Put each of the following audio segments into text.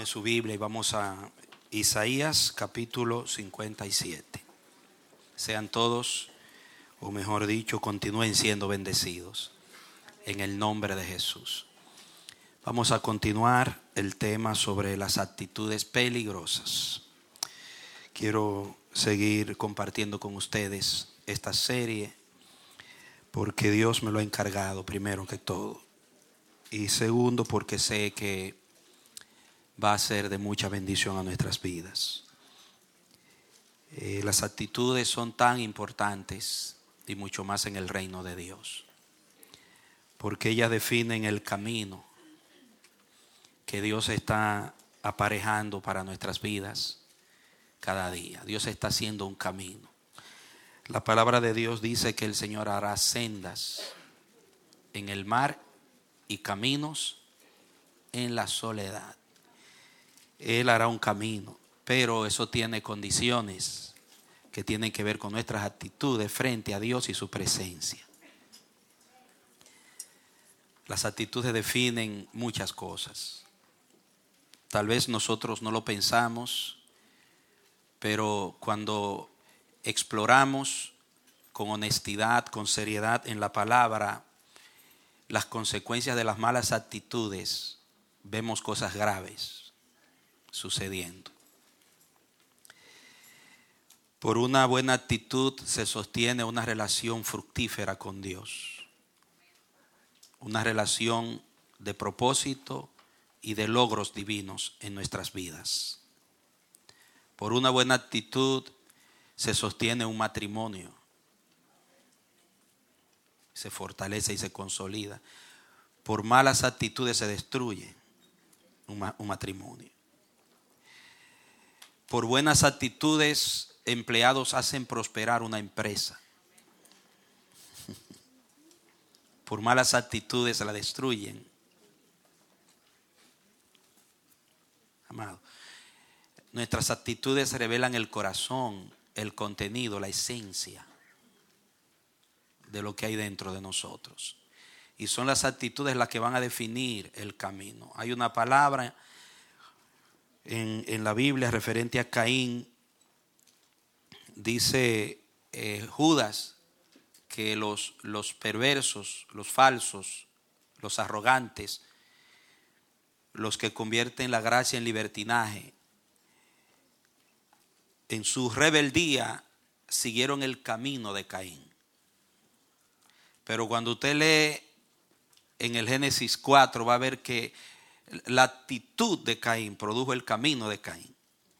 Tome su Biblia y vamos a Isaías capítulo 57. Sean todos, o mejor dicho, continúen siendo bendecidos en el nombre de Jesús. Vamos a continuar el tema sobre las actitudes peligrosas. Quiero seguir compartiendo con ustedes esta serie porque Dios me lo ha encargado, primero que todo. Y segundo, porque sé que va a ser de mucha bendición a nuestras vidas. Las actitudes son tan importantes y mucho más en el reino de Dios, porque ellas definen el camino que Dios está aparejando para nuestras vidas cada día. Dios está haciendo un camino. La palabra de Dios dice que el Señor hará sendas en el mar y caminos en la soledad. Él hará un camino, pero eso tiene condiciones que tienen que ver con nuestras actitudes frente a Dios y su presencia. Las actitudes definen muchas cosas. Tal vez nosotros no lo pensamos, pero cuando exploramos con honestidad, con seriedad en la palabra, las consecuencias de las malas actitudes, vemos cosas graves sucediendo. Por una buena actitud se sostiene una relación fructífera con Dios, una relación de propósito y de logros divinos en nuestras vidas. Por una buena actitud se sostiene un matrimonio, se fortalece y se consolida. Por malas actitudes se destruye un matrimonio. Por buenas actitudes, empleados hacen prosperar una empresa. Por malas actitudes la destruyen. Amado, nuestras actitudes revelan el corazón, el contenido, la esencia de lo que hay dentro de nosotros. Y son las actitudes las que van a definir el camino. Hay una palabra en la Biblia referente a Caín. Dice Judas que los perversos, los falsos, los arrogantes, los que convierten la gracia en libertinaje, en su rebeldía siguieron el camino de Caín. Pero cuando usted lee en el Génesis 4 va a ver que la actitud de Caín produjo el camino de Caín.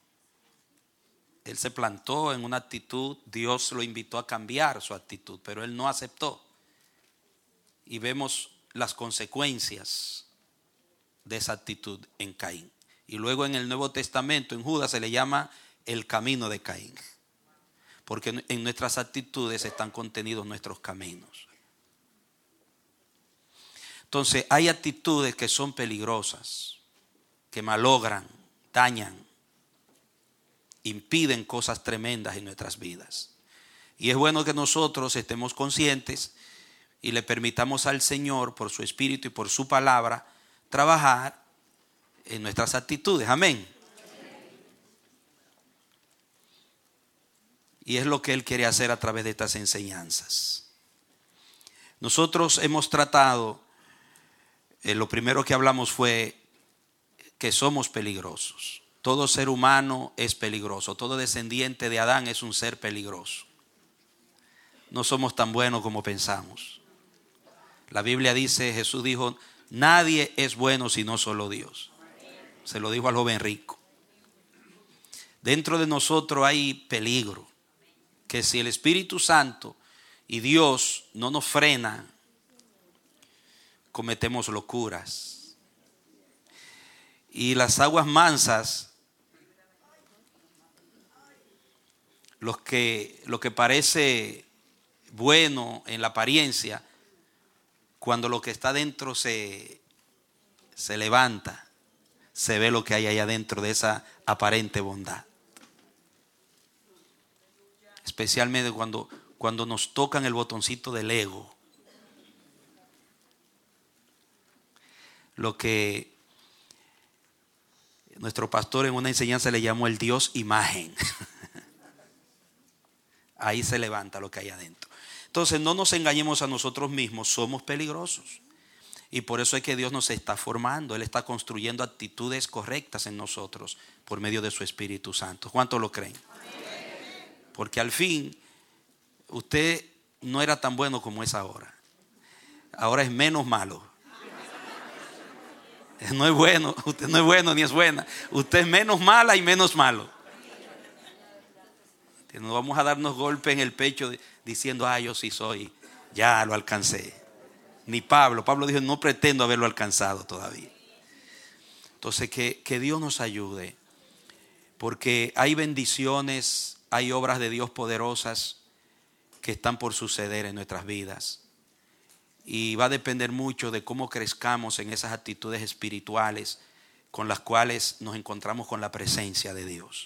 Él se plantó en una actitud, Dios lo invitó a cambiar su actitud, pero él no aceptó. Y vemos las consecuencias de esa actitud en Caín. Y luego en el Nuevo Testamento, en Judas, se le llama el camino de Caín, porque en nuestras actitudes están contenidos nuestros caminos. Entonces hay actitudes que son peligrosas, que malogran, dañan, impiden cosas tremendas en nuestras vidas. Y es bueno que nosotros estemos conscientes y le permitamos al Señor, por su Espíritu y por su palabra, trabajar en nuestras actitudes. Amén. Y es lo que Él quiere hacer a través de estas enseñanzas. Nosotros hemos tratado, lo primero que hablamos fue que somos peligrosos. Todo ser humano es peligroso. Todo descendiente de Adán es un ser peligroso. No somos tan buenos como pensamos. La Biblia dice, Jesús dijo, nadie es bueno sino solo Dios. Se lo dijo al joven rico. Dentro de nosotros hay peligro. Que si el Espíritu Santo y Dios no nos frena, cometemos locuras. Y las aguas mansas, lo que parece bueno en la apariencia, cuando lo que está dentro se levanta, se ve lo que hay allá dentro de esa aparente bondad. Especialmente cuando nos tocan el botoncito del ego. Lo que Nuestro pastor en una enseñanza le llamó el Dios imagen. Ahí se levanta lo que hay adentro. Entonces no nos engañemos a nosotros mismos, somos peligrosos. Y por eso es que Dios nos está formando. Él está construyendo actitudes correctas en nosotros por medio de su Espíritu Santo. ¿Cuántos lo creen? Porque al fin usted no era tan bueno como es ahora. Ahora es menos malo. No es bueno, usted no es bueno ni es buena. Usted es menos mala y menos malo. Que no vamos a darnos golpes en el pecho diciendo, yo sí soy, ya lo alcancé. Ni Pablo dijo, no pretendo haberlo alcanzado todavía. Entonces que Dios nos ayude, porque hay bendiciones, hay obras de Dios poderosas que están por suceder en nuestras vidas. Y va a depender mucho de cómo crezcamos en esas actitudes espirituales con las cuales nos encontramos con la presencia de Dios.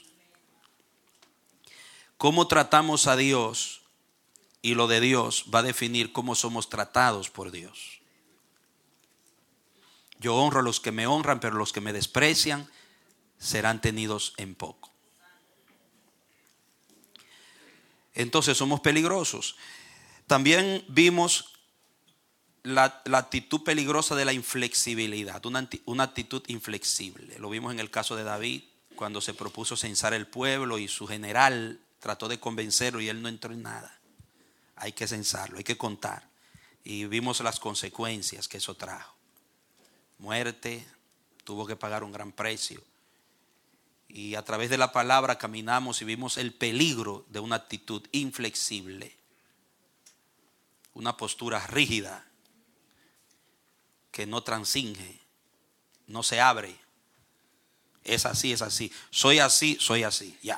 Cómo tratamos a Dios y lo de Dios va a definir cómo somos tratados por Dios. Yo honro a los que me honran, pero los que me desprecian serán tenidos en poco. Entonces somos peligrosos. También vimos la actitud peligrosa de la inflexibilidad, una actitud inflexible. Lo vimos en el caso de David, cuando se propuso censar el pueblo y su general trató de convencerlo y él no entró en nada. Hay que censarlo, hay que contar. Y vimos las consecuencias que eso trajo. Muerte, tuvo que pagar un gran precio. Y a través de la palabra caminamos y vimos el peligro de una actitud inflexible. Una postura rígida que no transinge, no se abre. Es así, es así. Soy así, ya.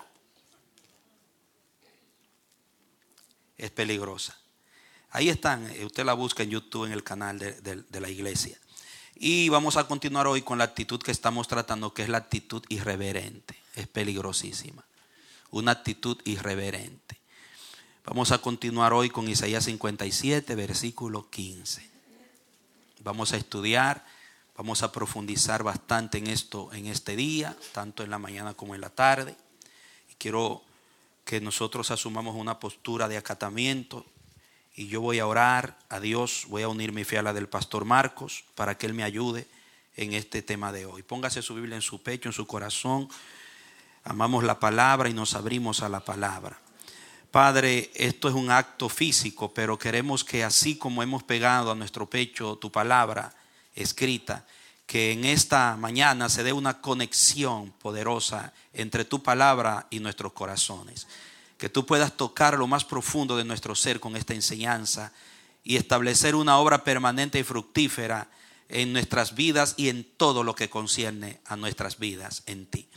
Es peligrosa. Ahí están, usted la busca en YouTube en el canal de la iglesia. Y vamos a continuar hoy con la actitud que estamos tratando, que es la actitud irreverente. Es peligrosísima. Una actitud irreverente. Vamos a continuar hoy con Isaías 57, versículo 15. Vamos a estudiar, vamos a profundizar bastante en esto en este día, tanto en la mañana como en la tarde. Y quiero que nosotros asumamos una postura de acatamiento. Y yo voy a orar a Dios, voy a unir mi fe a la del pastor Marcos para que él me ayude en este tema de hoy. Póngase su Biblia en su pecho, en su corazón. Amamos la palabra y nos abrimos a la palabra. Padre, esto es un acto físico, pero queremos que así como hemos pegado a nuestro pecho tu palabra escrita, que en esta mañana se dé una conexión poderosa entre tu palabra y nuestros corazones. Que tú puedas tocar lo más profundo de nuestro ser con esta enseñanza y establecer una obra permanente y fructífera en nuestras vidas y en todo lo que concierne a nuestras vidas en ti.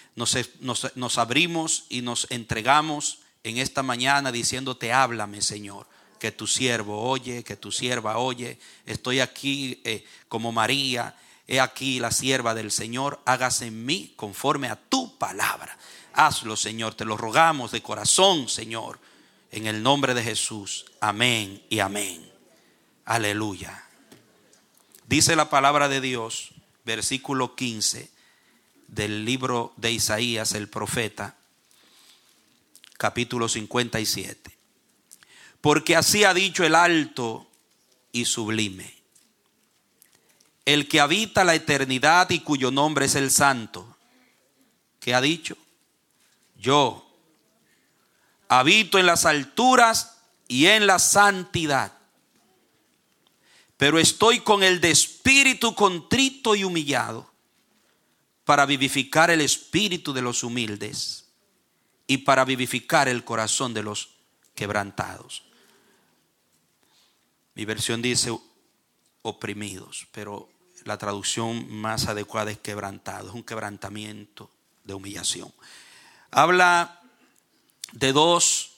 Nos abrimos y nos entregamos en esta mañana diciéndote, háblame, Señor, que tu siervo oye, que tu sierva oye. Estoy aquí como María, he aquí la sierva del Señor, hágase en mí conforme a tu palabra. Hazlo, Señor, te lo rogamos de corazón, Señor, en el nombre de Jesús. Amén y amén. Aleluya. Dice la palabra de Dios, versículo 15 del libro de Isaías, el profeta, capítulo 57. Porque así ha dicho el alto y sublime, el que habita la eternidad y cuyo nombre es el Santo. ¿Qué ha dicho? Yo habito en las alturas y en la santidad, pero estoy con el de espíritu contrito y humillado, para vivificar el espíritu de los humildes y para vivificar el corazón de los quebrantados. Mi versión dice oprimidos, pero la traducción más adecuada es quebrantado. Es un quebrantamiento de humillación. Habla de dos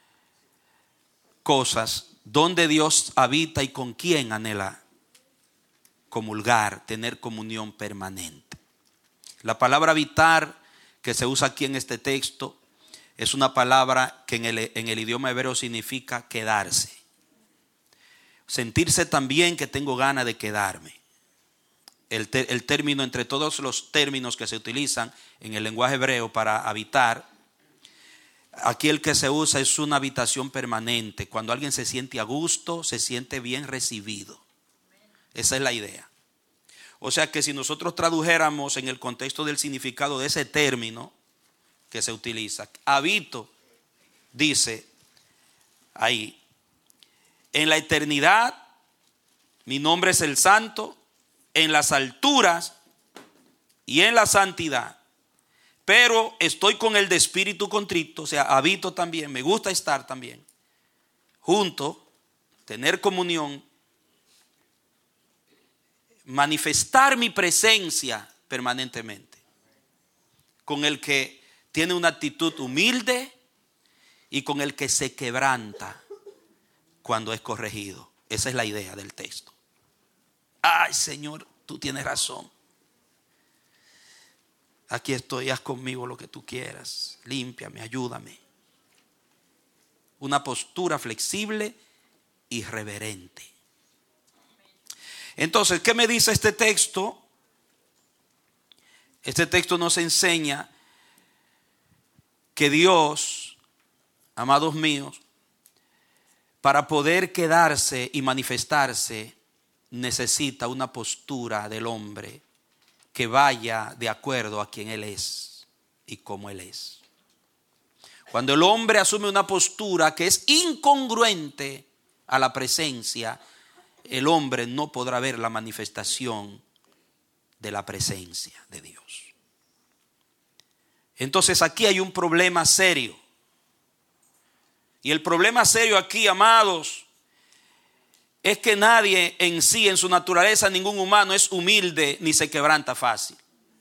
cosas: donde Dios habita y con quién anhela comulgar, tener comunión permanente. La palabra habitar que se usa aquí en este texto es una palabra que en el idioma hebreo significa quedarse. Sentirse también que tengo ganas de quedarme. el término entre todos los términos que se utilizan en el lenguaje hebreo para habitar. Aquí el que se usa es una habitación permanente. Cuando alguien se siente a gusto, se siente bien recibido. Esa es la idea. O sea que si nosotros tradujéramos en el contexto del significado de ese término que se utiliza, habito, dice ahí, en la eternidad, mi nombre es el Santo, en las alturas y en la santidad. Pero estoy con el de espíritu contrito, o sea, habito también, me gusta estar también junto, tener comunión, manifestar mi presencia permanentemente con el que tiene una actitud humilde y con el que se quebranta cuando es corregido. Esa es la idea del texto. Ay, Señor, tú tienes razón. Aquí estoy, haz conmigo lo que tú quieras. Límpiame, ayúdame. Una postura flexible y reverente. Entonces, ¿qué me dice este texto? Este texto nos enseña que Dios, amados míos, para poder quedarse y manifestarse, necesita una postura del hombre que vaya de acuerdo a quien Él es y cómo Él es. Cuando el hombre asume una postura que es incongruente a la presencia, el hombre no podrá ver la manifestación de la presencia de Dios. Entonces aquí hay un problema serio. Y el problema serio aquí, amados, es que nadie en sí, en su naturaleza, ningún humano es humilde ni se quebranta fácil.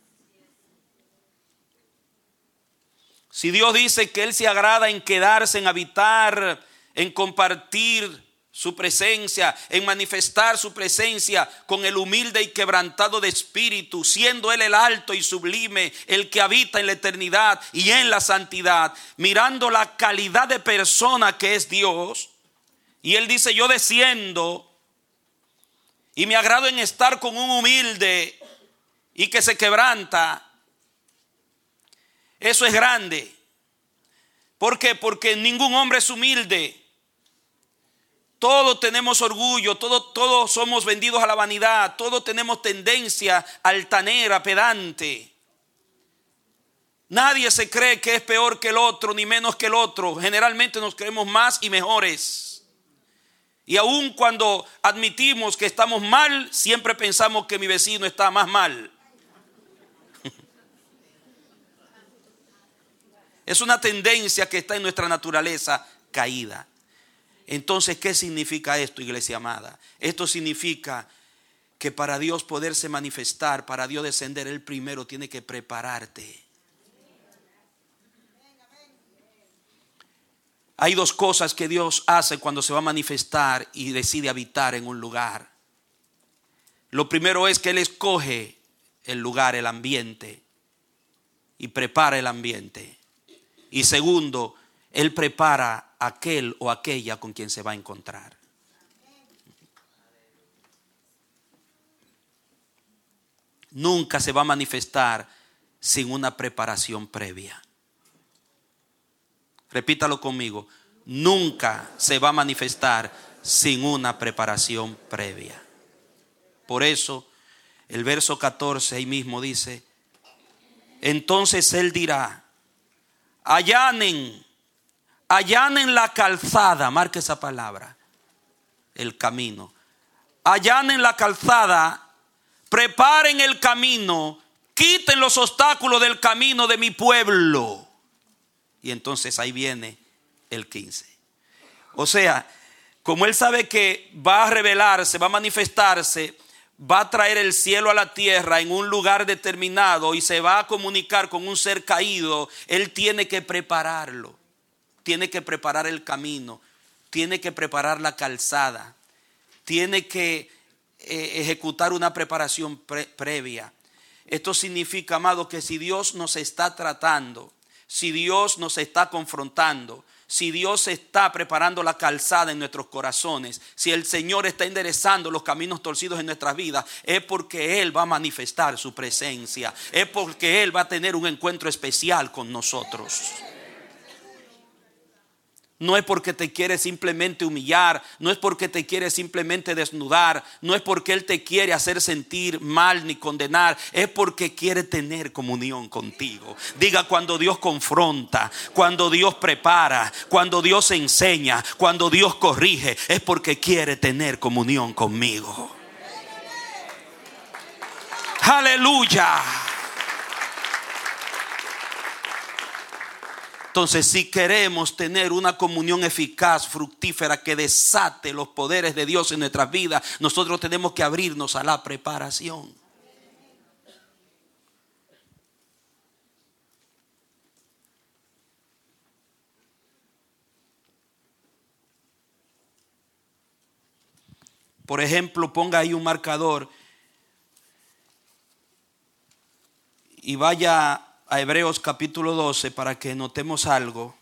Si Dios dice que Él se agrada en quedarse, en habitar, en compartir su presencia, en manifestar su presencia con el humilde y quebrantado de espíritu, siendo Él el alto y sublime, el que habita en la eternidad y en la santidad, mirando la calidad de persona que es Dios. Y Él dice, yo desciendo y me agrado en estar con un humilde y que se quebranta. Eso es grande. ¿Por qué? Porque ningún hombre es humilde. Todos tenemos orgullo, todos somos vendidos a la vanidad, todos tenemos tendencia altanera, pedante. Nadie se cree que es peor que el otro, ni menos que el otro. Generalmente nos creemos más y mejores. Y aun cuando admitimos que estamos mal, siempre pensamos que mi vecino está más mal. Es una tendencia que está en nuestra naturaleza caída. Entonces, ¿qué significa esto, iglesia amada? Esto significa que para Dios poderse manifestar, para Dios descender, Él primero tiene que prepararte. Hay dos cosas que Dios hace cuando se va a manifestar y decide habitar en un lugar. Lo primero es que Él escoge el lugar, el ambiente, y prepara el ambiente. Y segundo, Él prepara a aquel o aquella con quien se va a encontrar. Nunca se va a manifestar sin una preparación previa. Repítalo conmigo. Nunca se va a manifestar sin una preparación previa. Por eso el verso 14 ahí mismo dice: entonces Él dirá, allanen la calzada. Marque esa palabra, el camino. Allanen la calzada, preparen el camino, quiten los obstáculos del camino de mi pueblo. Y entonces ahí viene el 15. O sea, como Él sabe que va a revelarse, va a manifestarse, va a traer el cielo a la tierra en un lugar determinado y se va a comunicar con un ser caído, Él tiene que prepararlo. Tiene que preparar el camino, tiene que preparar la calzada, tiene que ejecutar una preparación previa. Esto significa, amado, que si Dios nos está tratando, si Dios nos está confrontando, si Dios está preparando la calzada en nuestros corazones, si el Señor está enderezando los caminos torcidos en nuestras vidas, es porque Él va a manifestar su presencia, es porque Él va a tener un encuentro especial con nosotros. No es porque te quiere simplemente humillar, no es porque te quiere simplemente desnudar, no es porque Él te quiere hacer sentir mal ni condenar, es porque quiere tener comunión contigo. Diga: cuando Dios confronta, cuando Dios prepara, cuando Dios enseña, cuando Dios corrige, es porque quiere tener comunión conmigo. Aleluya. Entonces, si queremos tener una comunión eficaz, fructífera, que desate los poderes de Dios en nuestras vidas, nosotros tenemos que abrirnos a la preparación. Por ejemplo, ponga ahí un marcador y vaya a Hebreos capítulo 12 para que notemos algo.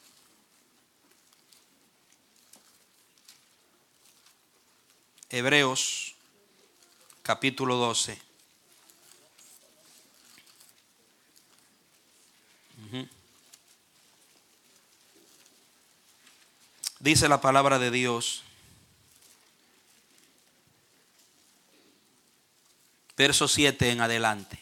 Hebreos capítulo 12. Dice la palabra de Dios, verso 7 en adelante.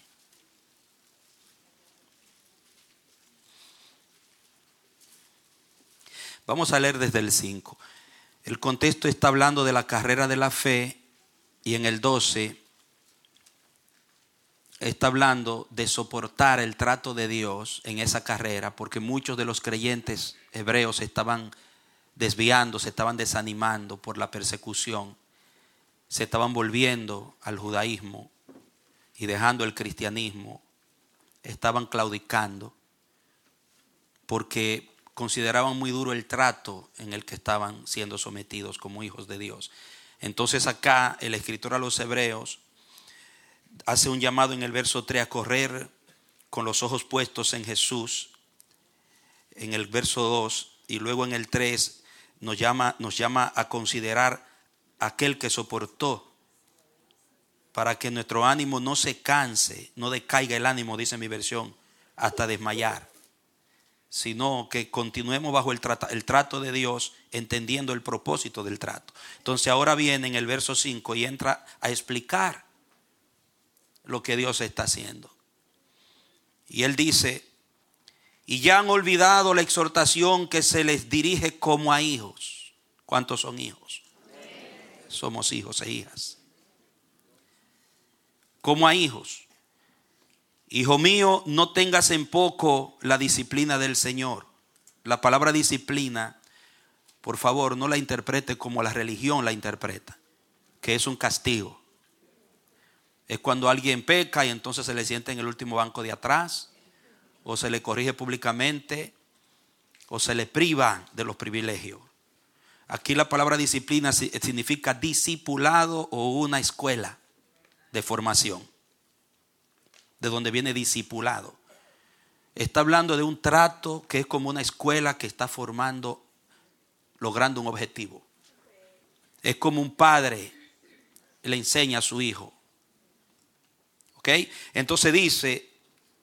Vamos a leer desde el 5. El contexto está hablando de la carrera de la fe, y en el 12 está hablando de soportar el trato de Dios en esa carrera, porque muchos de los creyentes hebreos estaban desviando, se estaban desanimando por la persecución, se estaban volviendo al judaísmo y dejando el cristianismo, estaban claudicando porque consideraban muy duro el trato en el que estaban siendo sometidos como hijos de Dios. Entonces acá el escritor a los hebreos hace un llamado en el verso 3 a correr con los ojos puestos en Jesús, en el verso 2, y luego en el 3 nos llama a considerar aquel que soportó, para que nuestro ánimo no se canse, no decaiga el ánimo, dice mi versión, hasta desmayar, sino que continuemos bajo el trato de Dios, entendiendo el propósito del trato. Entonces ahora viene en el verso 5 y entra a explicar lo que Dios está haciendo. Y él dice: y ya han olvidado la exhortación que se les dirige como a hijos. ¿Cuántos son hijos? Somos hijos e hijas. Como a hijos. Hijo mío, no tengas en poco la disciplina del Señor. La palabra disciplina, por favor, no la interprete como la religión la interpreta, que es un castigo. Es cuando alguien peca y entonces se le sienta en el último banco de atrás, o se le corrige públicamente, o se le priva de los privilegios. Aquí la palabra disciplina significa discipulado o una escuela de formación, de donde viene discipulado. Está hablando de un trato que es como una escuela que está formando, logrando un objetivo. Es como un padre le enseña a su hijo. ¿Ok? Entonces dice: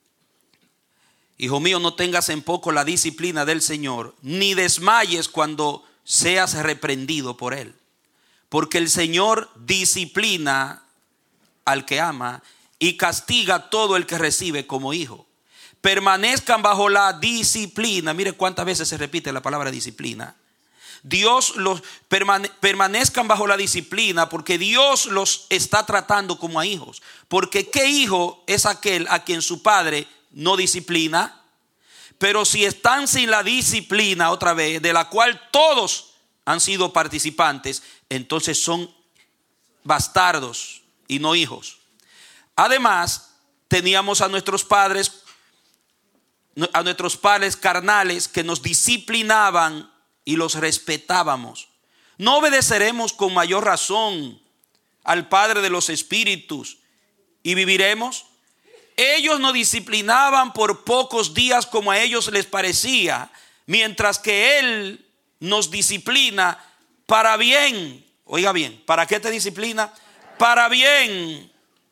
hijo mío, no tengas en poco la disciplina del Señor, ni desmayes cuando seas reprendido por Él. Porque el Señor disciplina al que ama y castiga a todo el que recibe como hijo. Permanezcan bajo la disciplina. Mire cuántas veces se repite la palabra disciplina. Dios los permanezcan bajo la disciplina, porque Dios los está tratando como a hijos. Porque ¿qué hijo es aquel a quien su padre no disciplina? Pero si están sin la disciplina, otra vez, de la cual todos han sido participantes, entonces son bastardos y no hijos. Además, teníamos a nuestros padres carnales que nos disciplinaban y los respetábamos. ¿No obedeceremos con mayor razón al Padre de los Espíritus y viviremos? ellos nos disciplinaban por pocos días como a ellos les parecía, mientras que Él nos disciplina para bien. Oiga bien, ¿para qué te disciplina? Para bien.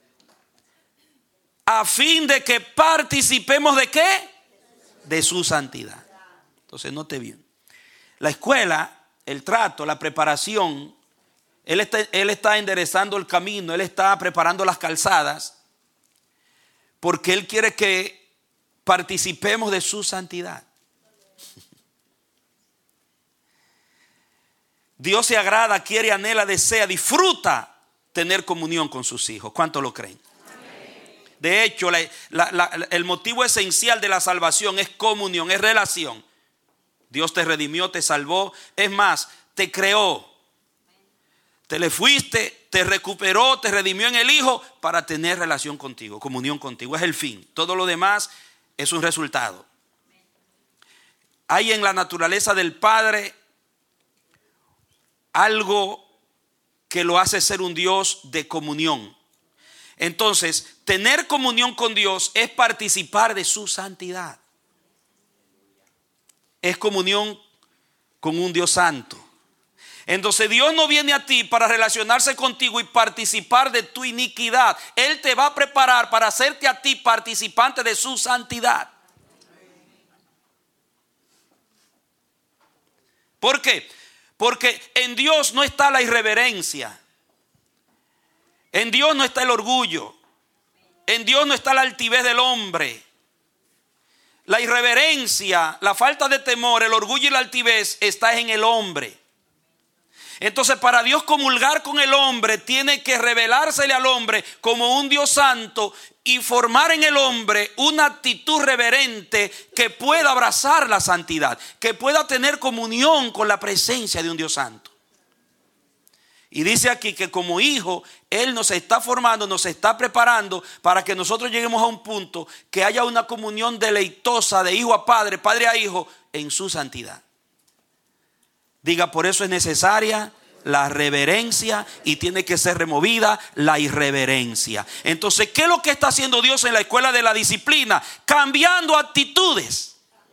A fin de que participemos ¿de qué? De su santidad. Entonces note bien. La escuela, el trato, la preparación, Él está enderezando el camino, Él está preparando las calzadas, porque Él quiere que participemos de su santidad. Dios se agrada, quiere, anhela, desea, disfruta tener comunión con sus hijos. ¿Cuántos lo creen? De hecho, el motivo esencial de la salvación es comunión, es relación. Dios te redimió, te salvó, es más, te creó. Te le fuiste, te recuperó, te redimió en el Hijo para tener relación contigo, comunión contigo. Es el fin. Todo lo demás es un resultado. Hay en la naturaleza del Padre algo que lo hace ser un Dios de comunión. Entonces, tener comunión con Dios es participar de su santidad. Es comunión con un Dios santo. Entonces Dios no viene a ti para relacionarse contigo y participar de tu iniquidad. Él te va a preparar para hacerte a ti participante de su santidad. ¿Por qué? Porque en Dios no está la irreverencia. En Dios no está el orgullo. En Dios no está la altivez del hombre. La irreverencia, la falta de temor, el orgullo y la altivez está en el hombre. Entonces, para Dios comulgar con el hombre, tiene que revelársele al hombre como un Dios santo y formar en el hombre una actitud reverente que pueda abrazar la santidad, que pueda tener comunión con la presencia de un Dios santo. Y dice aquí que como hijo, Él nos está formando, nos está preparando para que nosotros lleguemos a un punto que haya una comunión deleitosa de hijo a padre, padre a hijo, en su santidad. Diga, por eso es necesaria la reverencia y tiene que ser removida la irreverencia. Entonces, ¿qué es lo que está haciendo Dios en la escuela de la disciplina? Cambiando actitudes.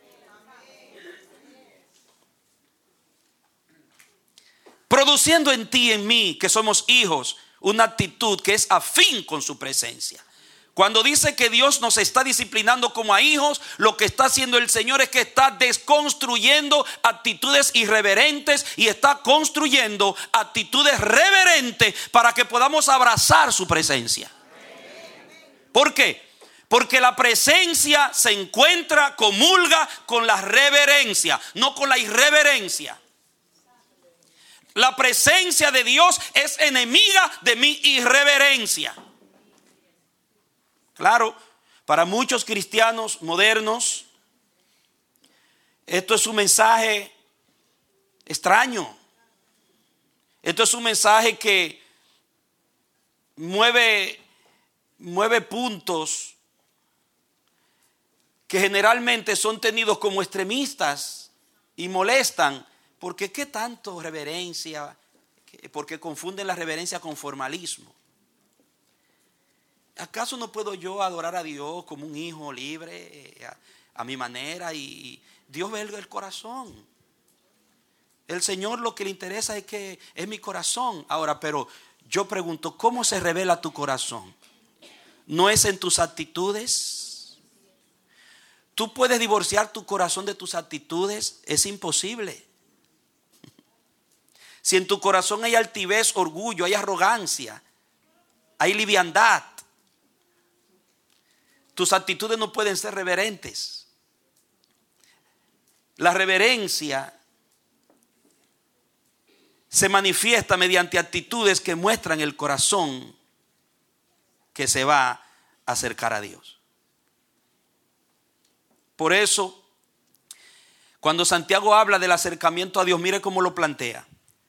Produciendo en ti y en mí, que somos hijos, una actitud que es afín con su presencia. Cuando dice que Dios nos está disciplinando como a hijos, lo que está haciendo el Señor es que está desconstruyendo actitudes irreverentes y está construyendo actitudes reverentes para que podamos abrazar su presencia. ¿Por qué? Porque la presencia se encuentra, comulga con la reverencia, no con la irreverencia. La presencia de Dios es enemiga de mi irreverencia. Claro, para muchos cristianos modernos, esto es un mensaje extraño. Esto es un mensaje que mueve puntos que generalmente son tenidos como extremistas y molestan. Porque ¿qué tanto reverencia? Porque confunden la reverencia con formalismo. ¿Acaso no puedo yo adorar a Dios como un hijo libre, a mi manera? Y Dios ve el corazón. El Señor lo que le interesa es mi corazón. Ahora, pero yo pregunto, ¿cómo se revela tu corazón? ¿No es en tus actitudes? ¿Tú puedes divorciar tu corazón de tus actitudes? Es imposible. Si en tu corazón hay altivez, orgullo, hay arrogancia, hay liviandad, tus actitudes no pueden ser reverentes. La reverencia se manifiesta mediante actitudes que muestran el corazón que se va a acercar a Dios. Por eso, cuando Santiago habla del acercamiento a Dios, mire cómo lo plantea.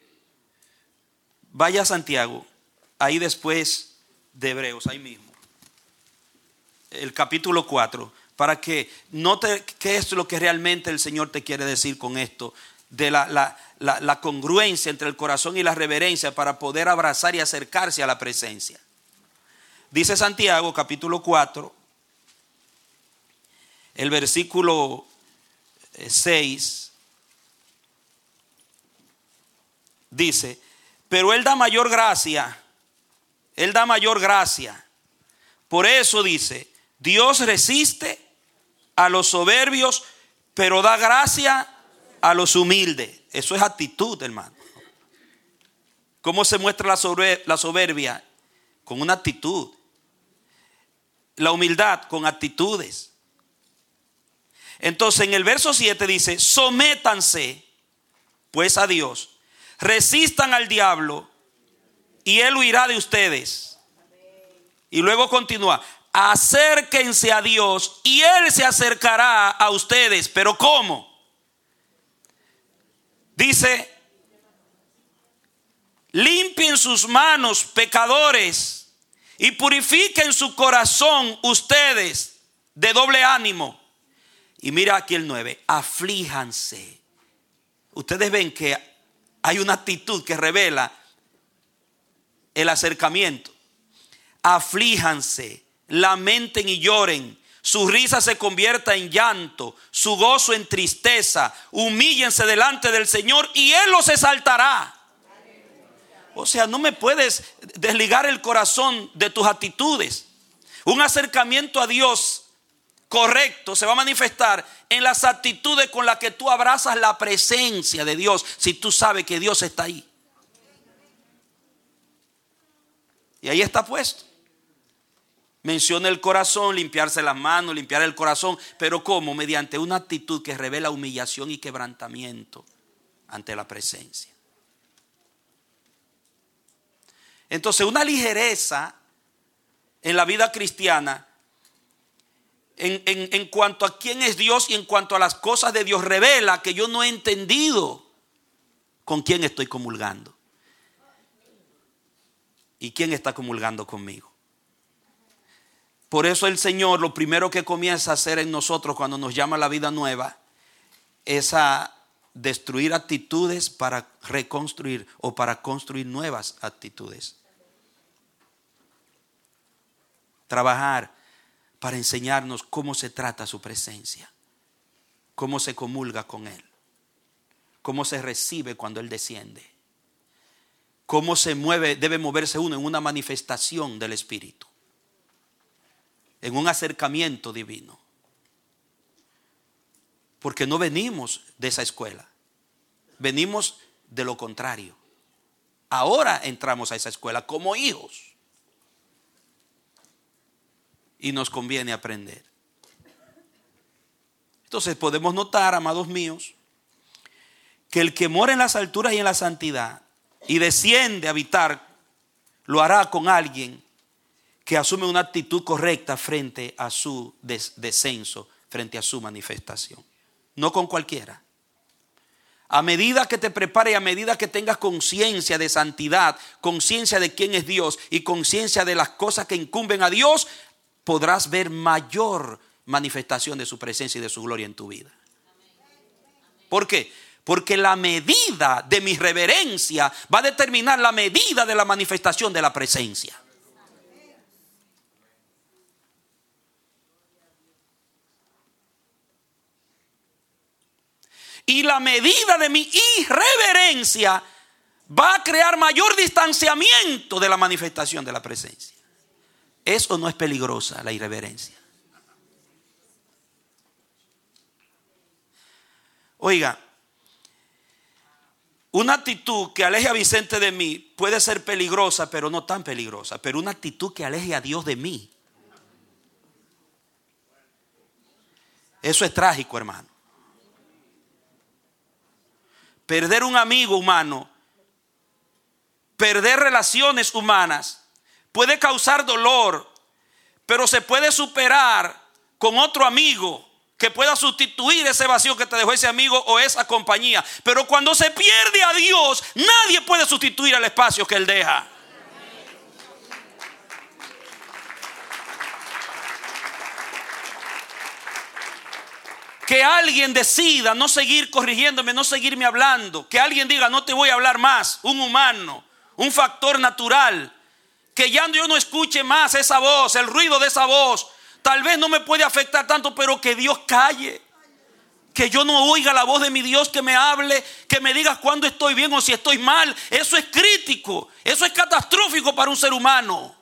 Vaya a Santiago, ahí después de Hebreos, ahí mismo. El capítulo 4, para que note qué es lo que realmente el Señor te quiere decir con esto, de la congruencia entre el corazón y la reverencia para poder abrazar y acercarse a la presencia. Dice Santiago, capítulo 4, el versículo 6 dice, pero Él da mayor gracia. Él da mayor gracia. Por eso dice, Dios resiste a los soberbios, pero da gracia a los humildes. Eso es actitud, hermano. ¿Cómo se muestra la soberbia? Con una actitud. La humildad con actitudes. Entonces en el verso 7 dice, sométanse pues a Dios, resistan al diablo y él huirá de ustedes. Y luego continúa, acérquense a Dios y él se acercará a ustedes. ¿Pero cómo? Dice, limpien sus manos, pecadores, y purifiquen su corazón, ustedes de doble ánimo. Y mira aquí el 9, aflíjanse. Ustedes ven que hay una actitud que revela el acercamiento. Aflíjanse, lamenten y lloren. Su risa se convierta en llanto, su gozo en tristeza. Humíllense delante del Señor y Él los exaltará. O sea, no me puedes desligar el corazón de tus actitudes. Un acercamiento a Dios correcto se va a manifestar en las actitudes con las que tú abrazas la presencia de Dios. Si tú sabes que Dios está ahí. Y ahí está puesto. Menciona el corazón, limpiarse las manos, limpiar el corazón. Pero ¿cómo? Mediante una actitud que revela humillación y quebrantamiento ante la presencia. Entonces una ligereza en la vida cristiana en cuanto a quién es Dios y en cuanto a las cosas de Dios revela que yo no he entendido con quién estoy comulgando y quién está comulgando conmigo. Por eso el Señor lo primero que comienza a hacer en nosotros cuando nos llama a la vida nueva es a destruir actitudes para reconstruir o para construir nuevas actitudes. Trabajar para enseñarnos cómo se trata su presencia, cómo se comulga con Él, cómo se recibe cuando Él desciende, cómo se mueve, debe moverse uno en una manifestación del Espíritu, en un acercamiento divino. Porque no venimos de esa escuela, venimos de lo contrario. Ahora entramos a esa escuela como hijos. Y nos conviene aprender. Entonces podemos notar, amados míos, que el que mora en las alturas y en la santidad y desciende a habitar, lo hará con alguien que asume una actitud correcta frente a su descenso, frente a su manifestación. No con cualquiera. A medida que te prepares y a medida que tengas conciencia de santidad, conciencia de quién es Dios y conciencia de las cosas que incumben a Dios, podrás ver mayor manifestación de su presencia y de su gloria en tu vida. ¿Por qué? Porque la medida de mi reverencia va a determinar la medida de la manifestación de la presencia. Y la medida de mi irreverencia va a crear mayor distanciamiento de la manifestación de la presencia. Eso no es peligrosa, la irreverencia. Oiga, una actitud que aleje a Vicente de mí puede ser peligrosa, pero no tan peligrosa. Pero una actitud que aleje a Dios de mí, eso es trágico, hermano. Perder un amigo humano, perder relaciones humanas, puede causar dolor, pero se puede superar con otro amigo que pueda sustituir ese vacío que te dejó ese amigo o esa compañía. Pero cuando se pierde a Dios, nadie puede sustituir el espacio que Él deja. Que alguien decida no seguir corrigiéndome, no seguirme hablando. Que alguien diga no te voy a hablar más. Un humano, un factor natural. Que ya yo no escuche más esa voz, el ruido de esa voz. Tal vez no me puede afectar tanto, pero que Dios calle. Que yo no oiga la voz de mi Dios, que me hable, que me diga cuándo estoy bien o si estoy mal. Eso es crítico, eso es catastrófico para un ser humano.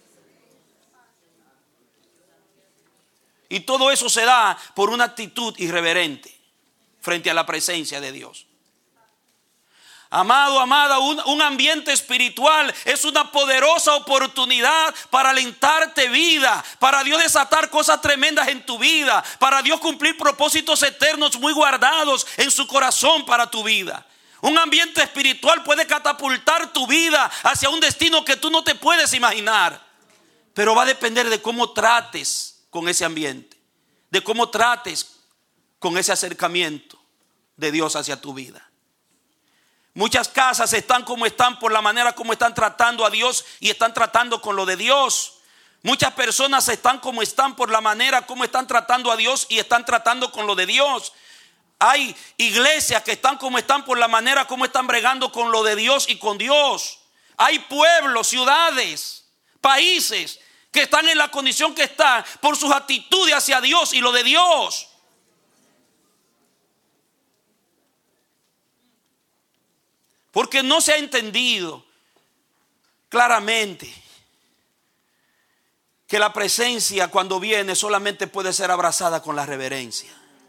Y todo eso se da por una actitud irreverente frente a la presencia de Dios. Amado, amada, un ambiente espiritual es una poderosa oportunidad para alentarte vida, para Dios desatar cosas tremendas en tu vida, para Dios cumplir propósitos eternos muy guardados en su corazón para tu vida. Un ambiente espiritual puede catapultar tu vida hacia un destino que tú no te puedes imaginar, pero va a depender de cómo trates con ese ambiente, de cómo trates con ese acercamiento de Dios hacia tu vida. Muchas casas están como están por la manera como están tratando a Dios y están tratando con lo de Dios. Muchas personas están como están por la manera como están tratando a Dios y están tratando con lo de Dios. Hay iglesias que están como están por la manera como están bregando con lo de Dios y con Dios. Hay pueblos, ciudades, países que están en la condición que están por sus actitudes hacia Dios y lo de Dios. Porque no se ha entendido claramente que la presencia cuando viene solamente puede ser abrazada con la reverencia.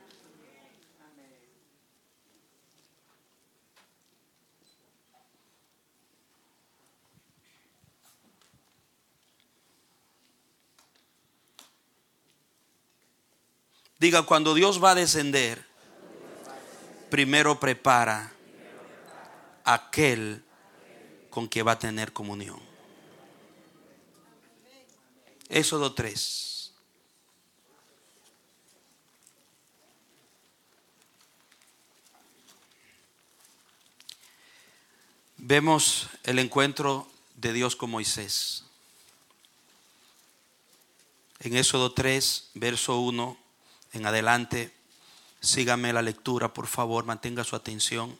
Diga, cuando Dios va a descender, primero prepara aquel con que va a tener comunión. Éxodo 3. Vemos el encuentro de Dios con Moisés. En Éxodo 3, verso 1 en adelante. Sígame la lectura, por favor, mantenga su atención.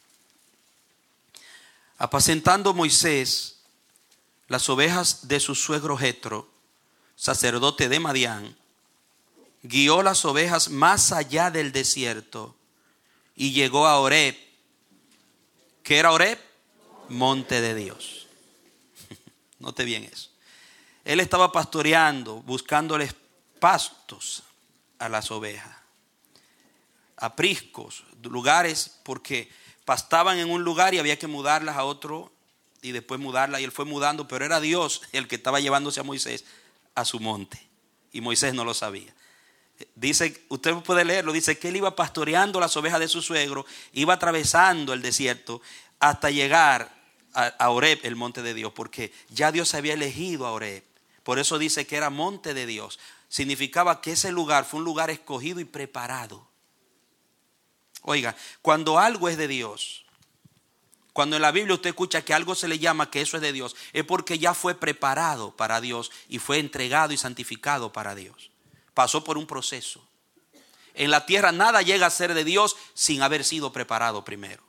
Apacentando Moisés las ovejas de su suegro Jetro, sacerdote de Madián, guió las ovejas más allá del desierto y llegó a Horeb. ¿Qué era Horeb? Monte de Dios. Note bien eso. Él estaba pastoreando, buscándoles pastos a las ovejas, apriscos, lugares, porque pastaban en un lugar y había que mudarlas a otro y después mudarlas, y él fue mudando, pero era Dios el que estaba llevándose a Moisés a su monte y Moisés no lo sabía. Dice, usted puede leerlo, dice que él iba pastoreando las ovejas de su suegro, iba atravesando el desierto hasta llegar a Horeb, el monte de Dios, porque ya Dios había elegido a Horeb. Por eso dice que era monte de Dios. Significaba que ese lugar fue un lugar escogido y preparado. Oiga, cuando algo es de Dios, cuando en la Biblia usted escucha que algo se le llama que eso es de Dios, es porque ya fue preparado para Dios y fue entregado y santificado para Dios. Pasó por un proceso. En la tierra nada llega a ser de Dios sin haber sido preparado primero.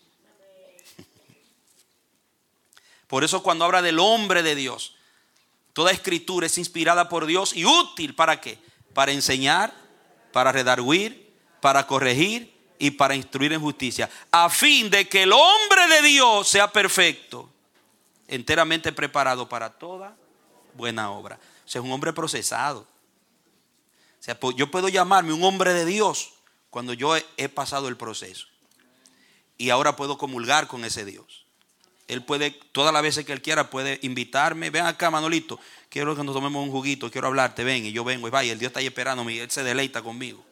Por eso cuando habla del hombre de Dios, toda escritura es inspirada por Dios y útil, ¿para qué? Para enseñar, para redarguir, para corregir y para instruir en justicia, a fin de que el hombre de Dios sea perfecto, enteramente preparado para toda buena obra. O sea, es un hombre procesado. O sea, yo puedo llamarme un hombre de Dios cuando yo he pasado el proceso y ahora puedo comulgar con ese Dios. Él puede, todas las veces que él quiera, puede invitarme. Ven acá, Manolito, quiero que nos tomemos un juguito, quiero hablarte, ven. Y yo vengo y vaya, el Dios está ahí esperándome y él se deleita conmigo.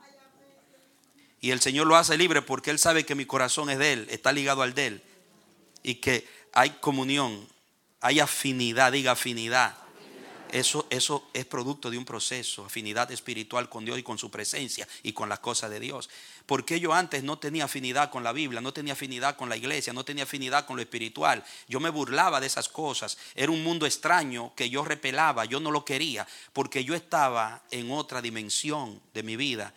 Y el Señor lo hace libre porque Él sabe que mi corazón es de Él, está ligado al de Él. Y que hay comunión, hay afinidad, diga afinidad. Eso es producto de un proceso, afinidad espiritual con Dios y con su presencia y con las cosas de Dios. Porque yo antes no tenía afinidad con la Biblia, no tenía afinidad con la iglesia, no tenía afinidad con lo espiritual. Yo me burlaba de esas cosas. Era un mundo extraño que yo repelaba, yo no lo quería, porque yo estaba en otra dimensión de mi vida.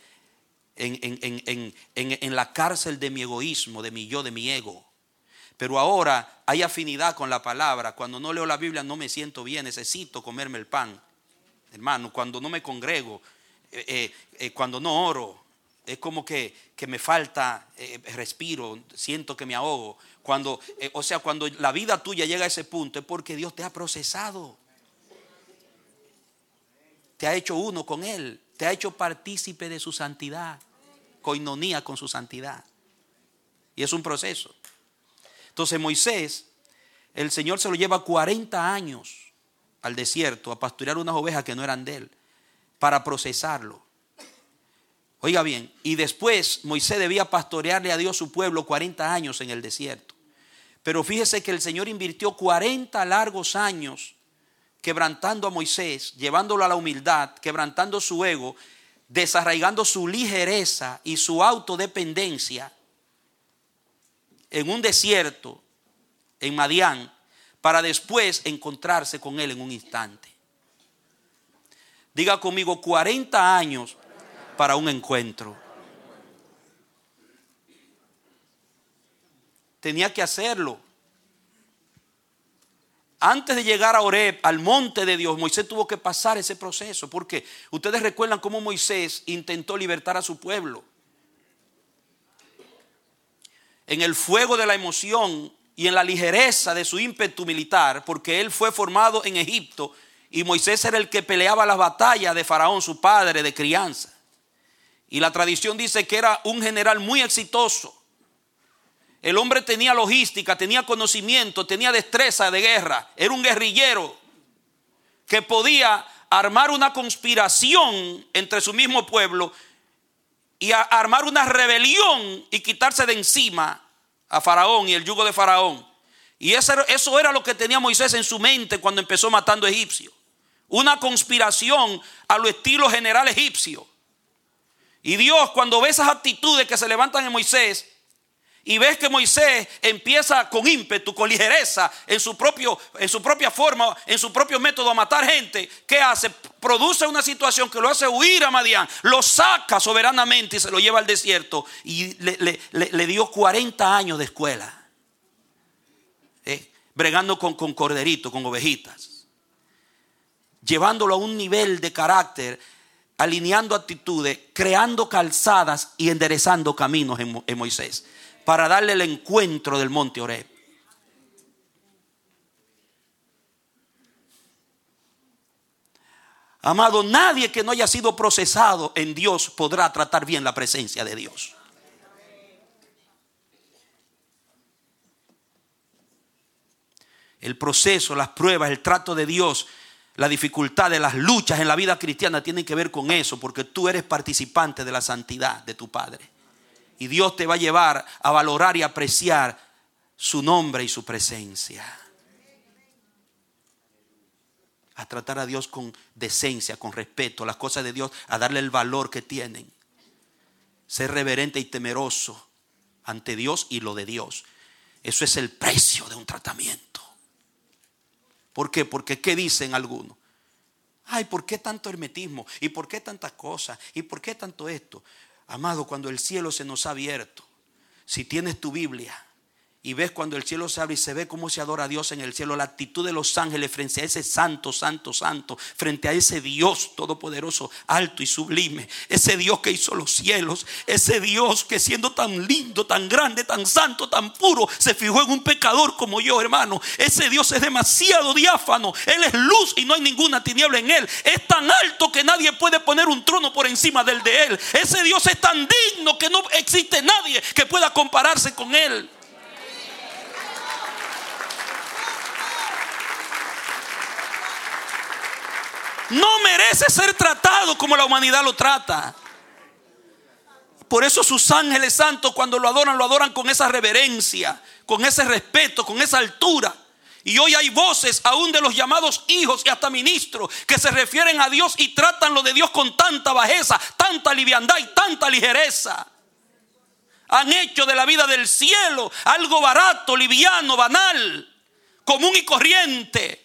En la cárcel de mi egoísmo, de mi yo, de mi ego. Pero ahora hay afinidad con la palabra. Cuando no leo la Biblia no me siento bien, necesito comerme el pan. hermano, cuando no me congrego, cuando no oro, es como que me falta respiro, siento que me ahogo. Cuando la vida tuya llega a ese punto es porque Dios te ha procesado, te ha hecho uno con Él, te ha hecho partícipe de su santidad, coinonía con su santidad. Y es un proceso. Entonces Moisés, el Señor se lo lleva 40 años al desierto a pastorear unas ovejas que no eran de él, para procesarlo. Oiga bien, y después Moisés debía pastorearle a Dios su pueblo 40 años en el desierto. Pero fíjese que el Señor invirtió 40 largos años quebrantando a Moisés, llevándolo a la humildad, quebrantando su ego, desarraigando su ligereza y su autodependencia en un desierto, en Madián, para después encontrarse con él en un instante. Diga conmigo, 40 años para un encuentro. Tenía que hacerlo. Antes de llegar a Horeb, al monte de Dios, Moisés tuvo que pasar ese proceso. Porque ustedes recuerdan cómo Moisés intentó libertar a su pueblo. En el fuego de la emoción y en la ligereza de su ímpetu militar, porque él fue formado en Egipto y Moisés era el que peleaba las batallas de Faraón, su padre de crianza. Y la tradición dice que era un general muy exitoso. El hombre tenía logística, tenía conocimiento, tenía destreza de guerra. Era un guerrillero que podía armar una conspiración entre su mismo pueblo y armar una rebelión y quitarse de encima a Faraón y el yugo de Faraón. Y eso era lo que tenía Moisés en su mente cuando empezó matando egipcios. Una conspiración a lo estilo general egipcio. Y Dios, cuando ve esas actitudes que se levantan en Moisés, y ves que Moisés empieza con ímpetu, con ligereza, en su propia forma, en su propio método a matar gente, ¿qué hace? Produce una situación que lo hace huir a Madián, lo saca soberanamente y se lo lleva al desierto. Y le dio 40 años de escuela, bregando con corderitos, con ovejitas, llevándolo a un nivel de carácter, alineando actitudes, creando calzadas y enderezando caminos en Moisés, para darle el encuentro del monte Horeb. Amado, nadie que no haya sido procesado en Dios podrá tratar bien la presencia de Dios. El proceso, las pruebas, el trato de Dios, la dificultad de las luchas en la vida cristiana tienen que ver con eso, porque tú eres participante de la santidad de tu Padre. Y Dios te va a llevar a valorar y apreciar su nombre y su presencia. A tratar a Dios con decencia, con respeto, las cosas de Dios, a darle el valor que tienen. Ser reverente y temeroso ante Dios y lo de Dios. Eso es el precio de un tratamiento. ¿Por qué? Porque ¿qué dicen algunos? Ay, ¿por qué tanto hermetismo? ¿Y por qué tantas cosas? ¿Y por qué tanto esto? Amado, cuando el cielo se nos ha abierto, si tienes tu Biblia y ves cuando el cielo se abre y se ve cómo se adora a Dios en el cielo, la actitud de los ángeles frente a ese santo, santo, santo, frente a ese Dios todopoderoso, alto y sublime, ese Dios que hizo los cielos, ese Dios que siendo tan lindo, tan grande, tan santo, tan puro, se fijó en un pecador como yo, hermano. Ese Dios es demasiado diáfano, Él es luz y no hay ninguna tiniebla en Él. Es tan alto que nadie puede poner un trono por encima del de Él. Ese Dios es tan digno que no existe nadie que pueda compararse con Él. No merece ser tratado como la humanidad lo trata. Por eso sus ángeles santos, cuando lo adoran con esa reverencia, con ese respeto, con esa altura. Y hoy hay voces aún de los llamados hijos y hasta ministros que se refieren a Dios y tratan lo de Dios con tanta bajeza, tanta liviandad y tanta ligereza. Han hecho de la vida del cielo algo barato, liviano, banal, común y corriente.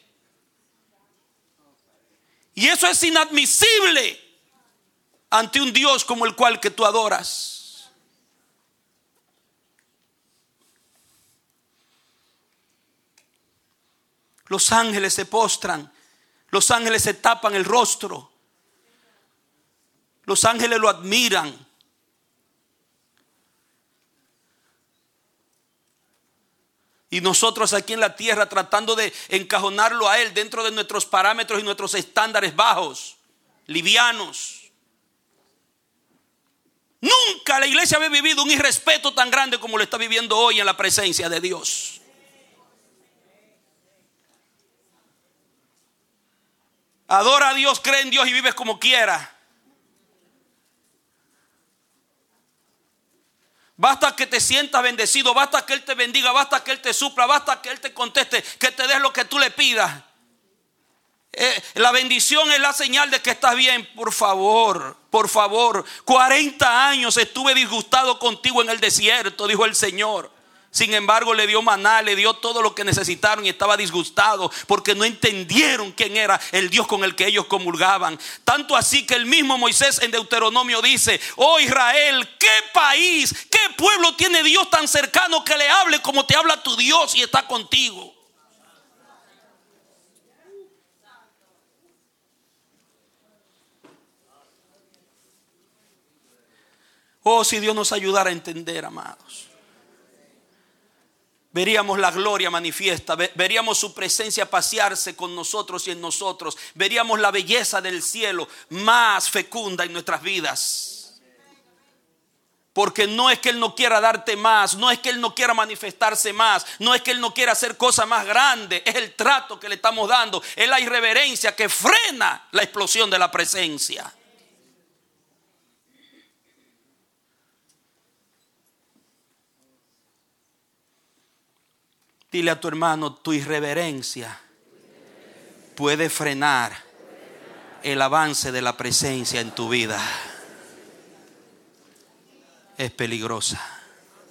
Y eso es inadmisible ante un Dios como el cual que tú adoras. Los ángeles se postran Los ángeles se tapan el rostro. Los ángeles lo admiran. Y nosotros aquí en la tierra tratando de encajonarlo a Él dentro de nuestros parámetros y nuestros estándares bajos, livianos. Nunca la iglesia había vivido un irrespeto tan grande como lo está viviendo hoy en la presencia de Dios. Adora a Dios, cree en Dios y vives como quiera. Basta que te sientas bendecido, basta que Él te bendiga, basta que Él te supla, basta que Él te conteste, que te dé lo que tú le pidas. La bendición es la señal de que estás bien. Por favor, 40 años estuve disgustado contigo en el desierto, dijo el Señor. Sin embargo, le dio maná, le dio todo lo que necesitaron y estaba disgustado porque no entendieron quién era el Dios con el que ellos comulgaban. Tanto así que el mismo Moisés en Deuteronomio dice: oh Israel, ¿qué país, qué pueblo tiene Dios tan cercano que le hable como te habla tu Dios y está contigo? Oh, si Dios nos ayudara a entender, amados. Veríamos la gloria manifiesta, veríamos su presencia pasearse con nosotros y en nosotros. Veríamos la belleza del cielo más fecunda en nuestras vidas. Porque no es que Él no quiera darte más, no es que Él no quiera manifestarse más, no es que Él no quiera hacer cosas más grandes. Es el trato que le estamos dando, es la irreverencia que frena la explosión de la presencia. Dile a tu hermano: tu irreverencia puede frenar el avance de la presencia en tu vida. Es peligrosa.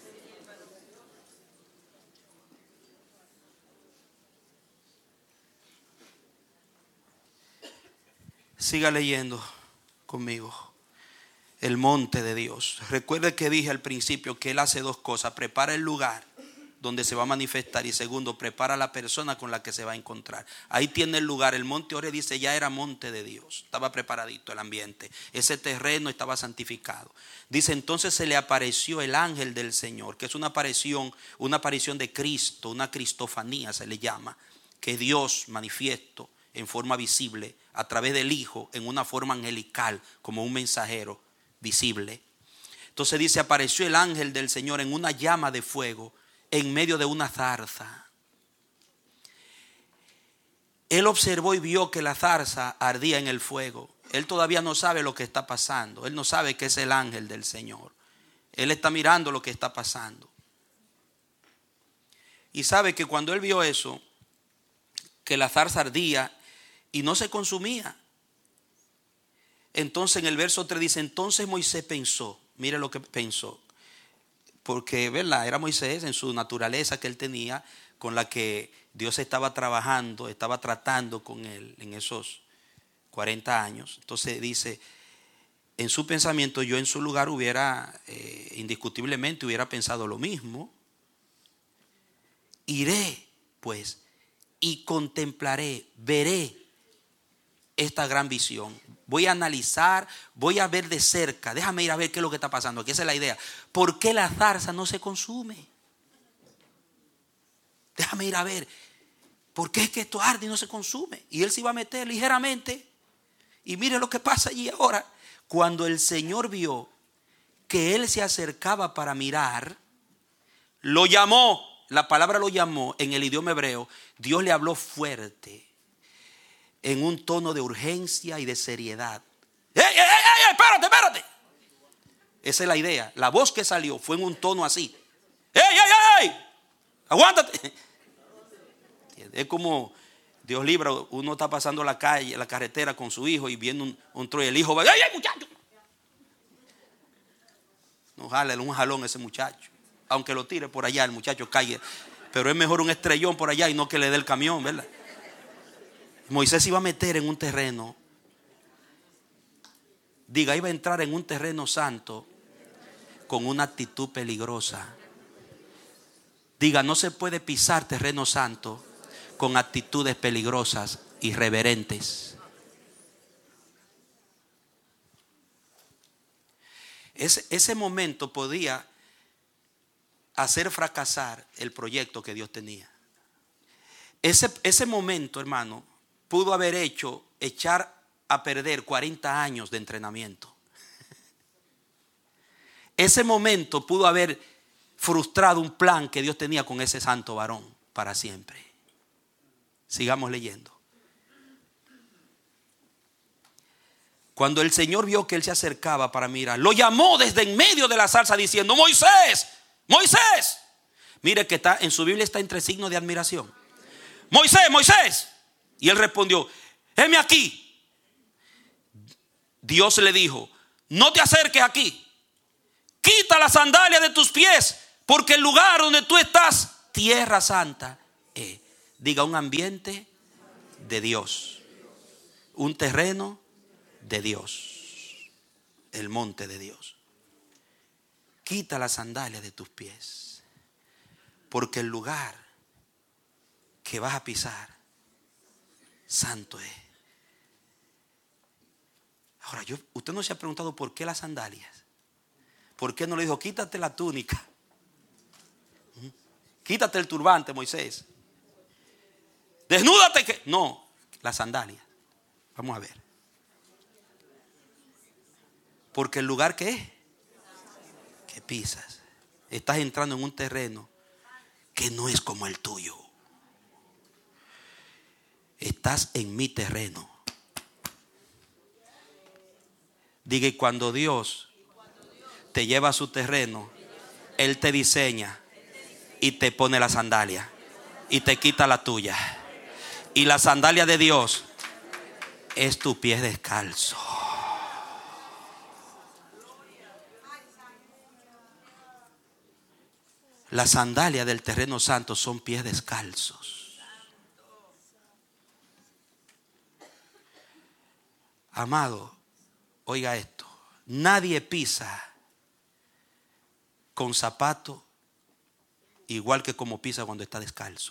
Siga leyendo conmigo. El monte de Dios. Recuerde que dije al principio que Él hace dos cosas: prepara el lugar donde se va a manifestar, y segundo, prepara a la persona con la que se va a encontrar. Ahí tiene el lugar. El monte Oreb, dice, ya era monte de Dios, estaba preparadito el ambiente, ese terreno estaba santificado. Dice: entonces se le apareció el ángel del Señor, que es una aparición de Cristo, una cristofanía se le llama, que Dios manifiesto en forma visible a través del Hijo en una forma angelical, como un mensajero visible. Entonces dice: apareció el ángel del Señor en una llama de fuego en medio de una zarza. Él observó y vio que la zarza ardía en el fuego. Él todavía no sabe lo que está pasando. Él no sabe que es el ángel del Señor. Él está mirando lo que está pasando. Y sabe que cuando él vio eso, que la zarza ardía y no se consumía, entonces en el verso 3 dice: entonces Moisés pensó. Mire lo que pensó. Porque, ¿verdad?, era Moisés en su naturaleza que él tenía, con la que Dios estaba trabajando, estaba tratando con él en esos 40 años. Entonces dice, en su pensamiento, yo en su lugar indiscutiblemente hubiera pensado lo mismo. Iré, pues, y contemplaré, veré esta gran visión. Voy a analizar, voy a ver de cerca. Déjame ir a ver qué es lo que está pasando. Aquí esa es la idea. ¿Por qué la zarza no se consume? Déjame ir a ver. ¿Por qué es que esto arde y no se consume? Y él se iba a meter ligeramente. Y mire lo que pasa allí ahora. Cuando el Señor vio que él se acercaba para mirar, lo llamó. La palabra lo llamó en el idioma hebreo. Dios le habló fuerte, en un tono de urgencia y de seriedad. ¡Ey, ey, ey, espérate! Esa es la idea. La voz que salió fue en un tono así. ¡Ey, ey, ey! ¡Aguántate! Es como, Dios libra, uno está pasando la calle, la carretera con su hijo y viene un troll, el hijo va: ¡ey, ey, muchacho! No jale un jalón ese muchacho. Aunque lo tire por allá, el muchacho cae. Pero es mejor un estrellón por allá y no que le dé el camión, ¿verdad? Moisés iba a meter en un terreno. Diga, iba a entrar en un terreno santo con una actitud peligrosa. Diga, no se puede pisar terreno santo con actitudes peligrosas. irreverentes. Ese momento podía hacer fracasar el proyecto que Dios tenía. Ese momento, hermano, pudo haber echar a perder 40 años de entrenamiento. Ese momento pudo haber frustrado un plan que Dios tenía con ese santo varón para siempre. Sigamos leyendo. Cuando el Señor vio que él se acercaba para mirar, lo llamó desde en medio de la zarza diciendo: Moisés, Moisés. Mire que está en su Biblia, está entre signos de admiración. Moisés, Moisés. Y él respondió: heme aquí. Dios le dijo: no te acerques aquí. Quita las sandalias de tus pies, porque el lugar donde tú estás, tierra santa, diga, un ambiente de Dios, un terreno de Dios, el monte de Dios. Quita las sandalias de tus pies, porque el lugar que vas a pisar, santo es. Ahora, usted no se ha preguntado por qué las sandalias. ¿Por qué no le dijo: quítate la túnica, quítate el turbante, Moisés, desnúdate? Que no, las sandalias. Vamos a ver. Porque el lugar que es, que pisas, estás entrando en un terreno que no es como el tuyo. Estás en mi terreno. Diga, y cuando Dios te lleva a su terreno, Él te diseña y te pone la sandalia y te quita la tuya. Y la sandalia de Dios es tu pie descalzo. Las sandalias del terreno santo son pies descalzos. Amado, oiga esto: nadie pisa con zapato igual que como pisa cuando está descalzo.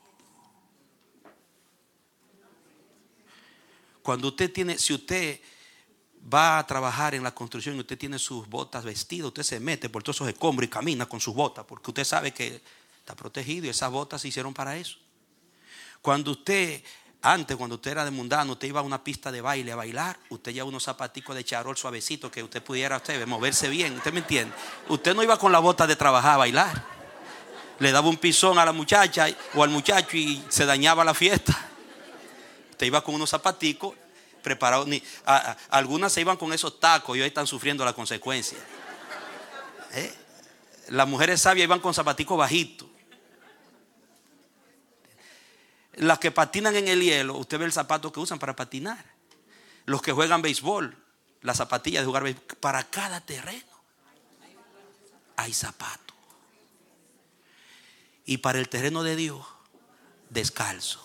Cuando usted tiene, si usted va a trabajar en la construcción y usted tiene sus botas vestidas, usted se mete por todos esos escombros y camina con sus botas, porque usted sabe que está protegido y esas botas se hicieron para eso. Cuando usted era de mundano, usted iba a una pista de baile a bailar, usted llevaba unos zapaticos de charol suavecitos que usted pudiera moverse bien. ¿Usted me entiende? Usted no iba con la bota de trabajar a bailar. Le daba un pisón a la muchacha o al muchacho y se dañaba la fiesta. Usted iba con unos zapaticos preparados. Algunas se iban con esos tacos y hoy están sufriendo la consecuencia. Las mujeres sabias iban con zapaticos bajitos. Las que patinan en el hielo, usted ve el zapato que usan para patinar. Los que juegan béisbol, las zapatillas de jugar béisbol. Para cada terreno hay zapatos. Y para el terreno de Dios, descalzo.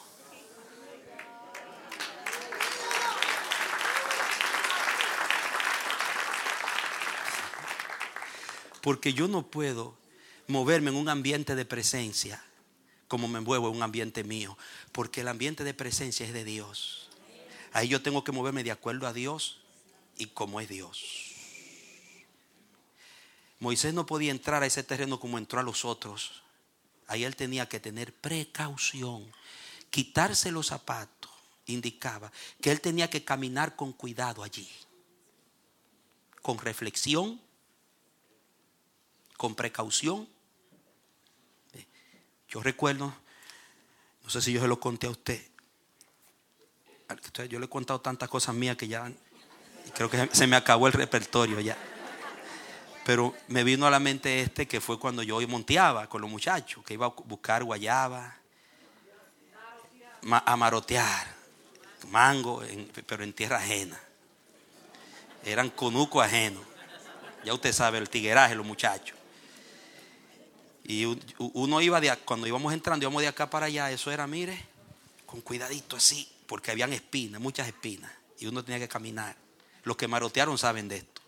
Porque yo no puedo moverme en un ambiente de presencia como me muevo en un ambiente mío, porque el ambiente de presencia es de Dios. Ahí yo tengo que moverme de acuerdo a Dios y como es Dios. Moisés no podía entrar a ese terreno como entró a los otros. Ahí él tenía que tener precaución. Quitarse los zapatos indicaba que él tenía que caminar con cuidado allí, con reflexión, con precaución. Yo recuerdo, no sé si yo se lo conté a usted. Yo le he contado tantas cosas mías que ya creo que se me acabó el repertorio ya. Pero me vino a la mente que fue cuando yo monteaba con los muchachos, que iba a buscar guayaba, a marotear, mango, pero en tierra ajena. Eran conucos ajenos. Ya usted sabe el tigueraje, los muchachos. Y uno iba cuando íbamos entrando, íbamos de acá para allá. Eso era, mire, con cuidadito así, porque habían espinas, muchas espinas. Y uno tenía que caminar. Los que marotearon saben de esto.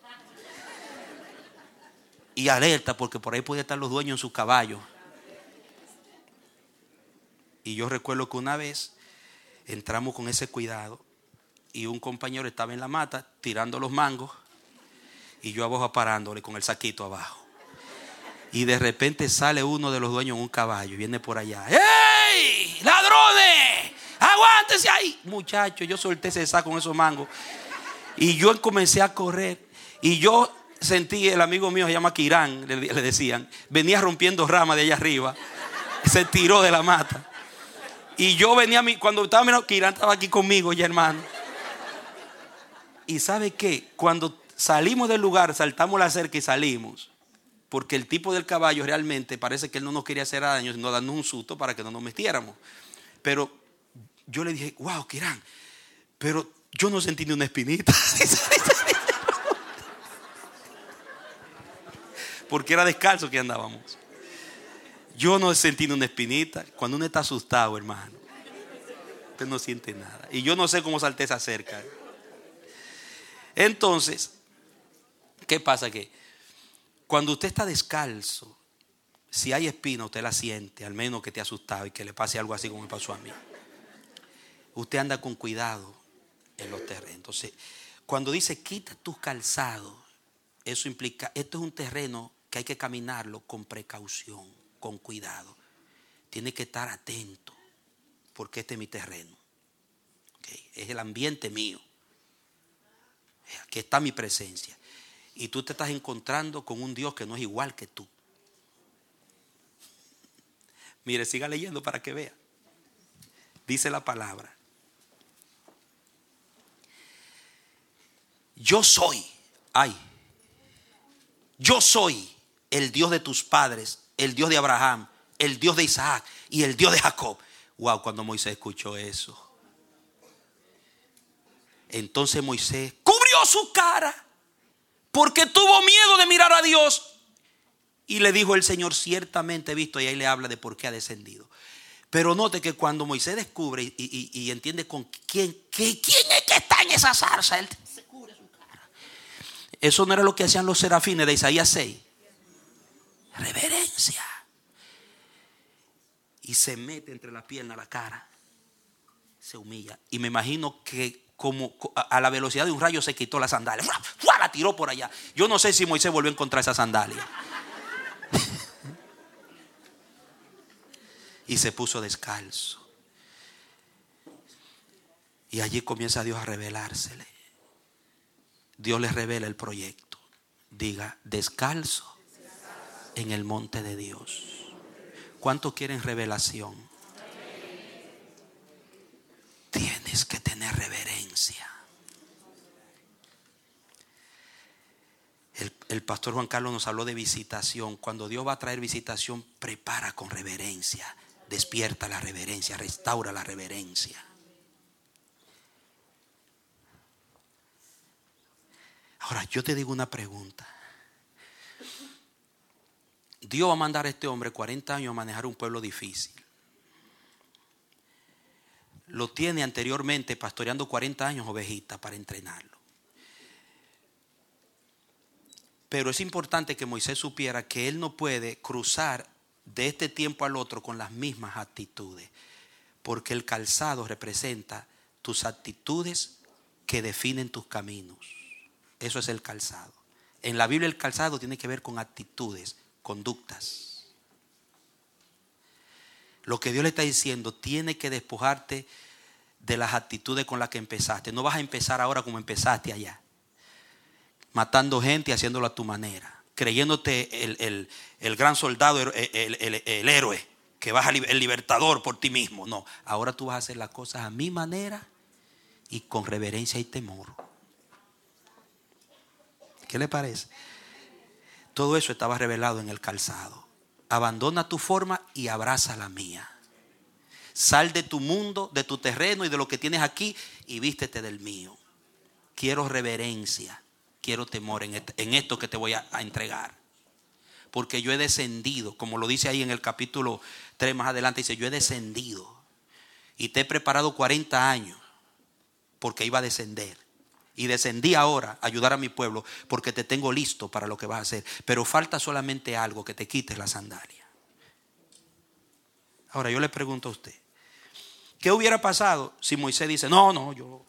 Y alerta, porque por ahí podían estar los dueños en sus caballos. Y yo recuerdo que una vez Entramos con ese cuidado y un compañero estaba en la mata tirando los mangos y yo abajo parándole con el saquito abajo. Y de repente sale uno de los dueños en un caballo y viene por allá. ¡Ey! ¡Ladrones! ¡Aguántese ahí! Muchacho, yo solté ese saco con esos mangos y yo comencé a correr. Y yo sentí, el amigo mío se llama Kirán, le decían, venía rompiendo ramas de allá arriba. Se tiró de la mata. Y yo venía, cuando estaba mirando, Kirán estaba aquí conmigo ya, hermano. Y ¿sabe qué? Cuando salimos del lugar, saltamos la cerca y salimos. Porque el tipo del caballo realmente parece que él no nos quería hacer daño, sino darnos un susto para que no nos metiéramos. Pero yo le dije, wow, Kirán, pero yo no sentí ni una espinita. Porque era descalzo que andábamos. Yo no sentí ni una espinita. Cuando uno está asustado, hermano, usted no siente nada. Y yo no sé cómo salté esa cerca. Entonces, ¿qué pasa? Que cuando usted está descalzo, si hay espina, usted la siente, al menos que te ha asustado y que le pase algo así como me pasó a mí. Usted anda con cuidado en los terrenos. Entonces, cuando dice quita tus calzados, eso implica, esto es un terreno que hay que caminarlo con precaución, con cuidado. Tiene que estar atento, porque este es mi terreno. ¿Okay? Es el ambiente mío. Aquí está mi presencia. Y tú te estás encontrando con un Dios que no es igual que tú. Mire, siga leyendo para que vea. Dice la palabra. Yo soy, yo soy el Dios de tus padres, el Dios de Abraham, el Dios de Isaac y el Dios de Jacob. Wow, cuando Moisés escuchó eso. Entonces Moisés cubrió su cara porque tuvo miedo de mirar a Dios. Y le dijo el Señor, ciertamente he visto, y ahí le habla de por qué ha descendido. Pero note que cuando Moisés descubre y entiende con quién es que está en esa zarza, él se cubre su cara. Eso no era lo que hacían los serafines de Isaías 6. Reverencia. Y se mete entre la pierna la cara. Se humilla. Y me imagino que como a la velocidad de un rayo se quitó la sandalia. La tiró por allá. Yo no sé si Moisés volvió a encontrar esa sandalia. Y se puso descalzo. Y allí comienza Dios a revelársele. Dios le revela el proyecto. Diga, descalzo en el monte de Dios. ¿Cuántos quieren revelación? Tienes que tener reverencia. El pastor Juan Carlos nos habló de visitación. Cuando Dios va a traer visitación, prepara con reverencia. Despierta la reverencia, restaura la reverencia. Ahora, yo te digo una pregunta. Dios va a mandar a este hombre 40 años a manejar un pueblo difícil. Lo tiene anteriormente pastoreando 40 años ovejitas para entrenarlo. Pero es importante que Moisés supiera que él no puede cruzar de este tiempo al otro con las mismas actitudes. Porque el calzado representa tus actitudes que definen tus caminos. Eso es el calzado. En la Biblia el calzado tiene que ver con actitudes, conductas. Lo que Dios le está diciendo, tiene que despojarte de las actitudes con las que empezaste. No vas a empezar ahora como empezaste allá, matando gente y haciéndolo a tu manera, creyéndote el gran soldado, el héroe, que vas el libertador por ti mismo. No, ahora tú vas a hacer las cosas a mi manera y con reverencia y temor. ¿Qué le parece? Todo eso estaba revelado en el calzado. Abandona tu forma y abraza la mía. Sal de tu mundo, de tu terreno y de lo que tienes aquí y vístete del mío. Quiero reverencia, quiero temor en esto que te voy a entregar. Porque yo he descendido, como lo dice ahí en el capítulo 3 más adelante, dice, yo he descendido y te he preparado 40 años porque iba a descender. Y descendí ahora a ayudar a mi pueblo porque te tengo listo para lo que vas a hacer. Pero falta solamente algo, que te quites la sandalia. Ahora yo le pregunto a usted, ¿Qué hubiera pasado si Moisés dice, no, yo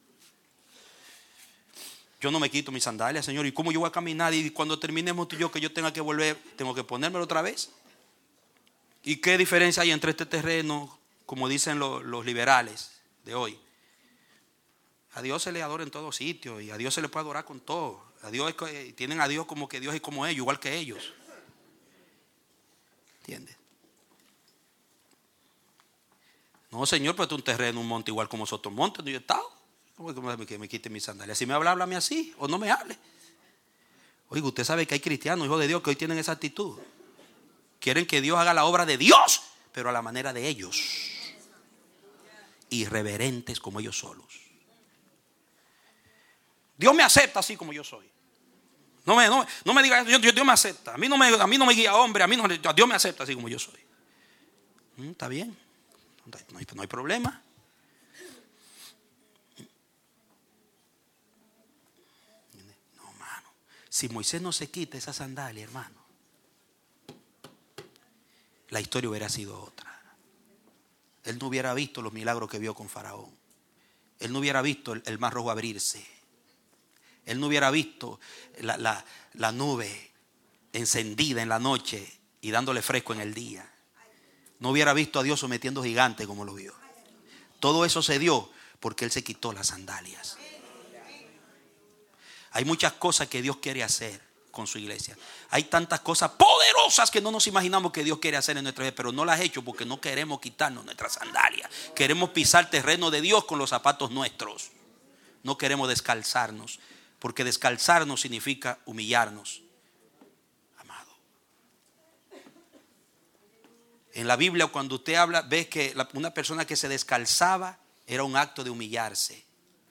no me quito mis sandalias, Señor? ¿Y cómo yo voy a caminar? Y cuando terminemos tú y yo, que yo tenga que volver, tengo que ponérmelo otra vez. ¿Y qué diferencia hay entre este terreno, como dicen los liberales de hoy? A Dios se le adora en todo sitio y a Dios se le puede adorar con todo. Tienen a Dios como que Dios es como ellos, igual que ellos. ¿Entiendes? No, Señor, pues es un terreno, un monte igual como otros montes donde yo he estado. ¿Cómo que me quite mis sandalias? Si me habla, háblame así o no me hable. Oiga, usted sabe que hay cristianos, hijos de Dios, que hoy tienen esa actitud. Quieren que Dios haga la obra de Dios, pero a la manera de ellos. Irreverentes como ellos solos. Dios me acepta así como yo soy. No me diga eso, Dios me acepta. A mí no me guía hombre, Dios me acepta así como yo soy. Está bien, no hay problema. No, hermano. Si Moisés no se quita esa sandalia, hermano, la historia hubiera sido otra. Él no hubiera visto los milagros que vio con Faraón. Él no hubiera visto el mar rojo abrirse. Él no hubiera visto la nube encendida en la noche y dándole fresco en el día. No hubiera visto a Dios sometiendo gigantes como lo vio. Todo eso se dio porque Él se quitó las sandalias. Hay muchas cosas que Dios quiere hacer con su iglesia. Hay tantas cosas poderosas que no nos imaginamos que Dios quiere hacer en nuestra vida, pero no las ha hecho porque no queremos quitarnos nuestras sandalias. Queremos pisar terreno de Dios con los zapatos nuestros. No queremos descalzarnos, porque descalzarnos significa humillarnos. Amado, en la Biblia, cuando usted habla, ves que una persona que se descalzaba era un acto de humillarse.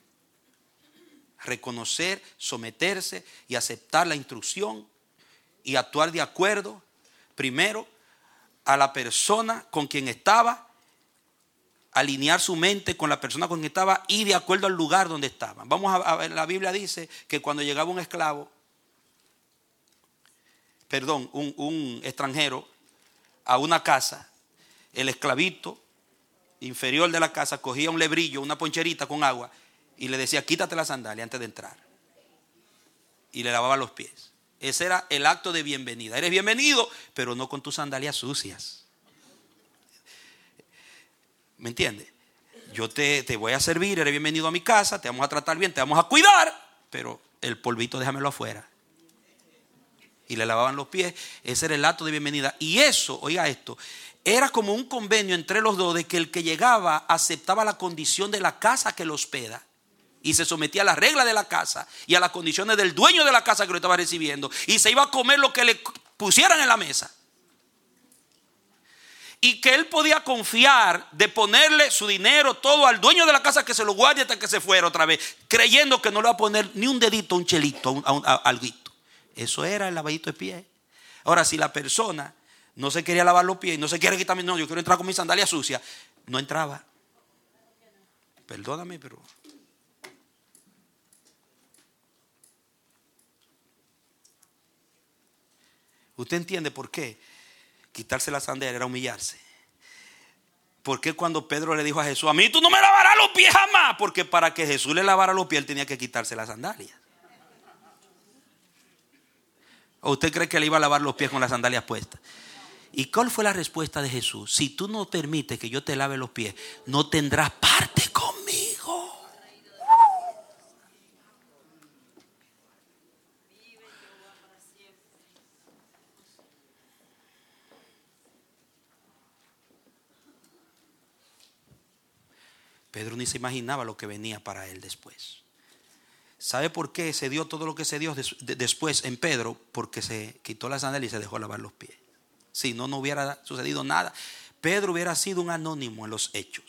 Reconocer, someterse y aceptar la instrucción y actuar de acuerdo primero a la persona con quien estaba, alinear su mente con la persona con quien estaba y de acuerdo al lugar donde estaban. Vamos a ver, la Biblia dice que cuando llegaba un extranjero a una casa, el esclavito inferior de la casa cogía un lebrillo, una poncherita con agua y le decía, quítate la sandalia antes de entrar. Y le lavaba los pies. Ese era el acto de bienvenida. Eres bienvenido, pero no con tus sandalias sucias. ¿Me entiendes? Yo te voy a servir, eres bienvenido a mi casa, te vamos a tratar bien, te vamos a cuidar, pero el polvito déjamelo afuera. Y le lavaban los pies. Ese era el acto de bienvenida. Y eso, oiga esto, era como un convenio entre los dos de que el que llegaba aceptaba la condición de la casa que lo hospeda y se sometía a las reglas de la casa y a las condiciones del dueño de la casa que lo estaba recibiendo, y se iba a comer lo que le pusieran en la mesa. Y que él podía confiar de ponerle su dinero todo al dueño de la casa, que se lo guarde hasta que se fuera otra vez, creyendo que no le va a poner ni un dedito, un chelito, alguito. Eso era el lavadito de pies. Ahora, si la persona no se quería lavar los pies, no se quiere quitar, no, yo quiero entrar con mis sandalias sucias, no entraba. Perdóname, pero usted entiende por qué quitarse la sandalia era humillarse. ¿Por qué cuando Pedro le dijo a Jesús, a mí tú no me lavarás los pies jamás? Porque para que Jesús le lavara los pies, él tenía que quitarse las sandalias. ¿O usted cree que le iba a lavar los pies con las sandalias puestas? ¿Y cuál fue la respuesta de Jesús? Si tú no permites que yo te lave los pies, no tendrás parte conmigo. Pedro ni se imaginaba lo que venía para él después. ¿Sabe por qué se dio todo lo que se dio después en Pedro? Porque se quitó la sandalia y se dejó lavar los pies. Si no, no hubiera sucedido nada. Pedro hubiera sido un anónimo en los hechos.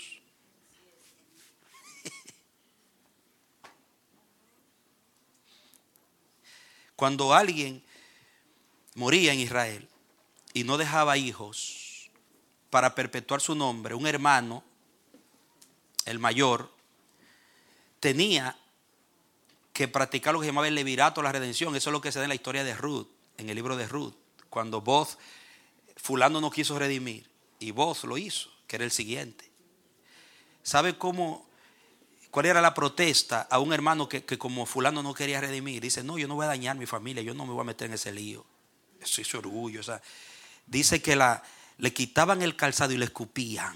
Cuando alguien moría en Israel y no dejaba hijos para perpetuar su nombre, un hermano, el mayor, tenía que practicar lo que se llamaba el levirato, la redención. Eso es lo que se da en la historia de Ruth, en el libro de Ruth, cuando Boz, fulano no quiso redimir y Boz lo hizo, que era el siguiente. ¿Sabe cuál era la protesta a un hermano que como fulano no quería redimir? Dice, no, yo no voy a dañar mi familia, yo no me voy a meter en ese lío. Eso es orgullo. O sea, dice que le quitaban el calzado y le escupían.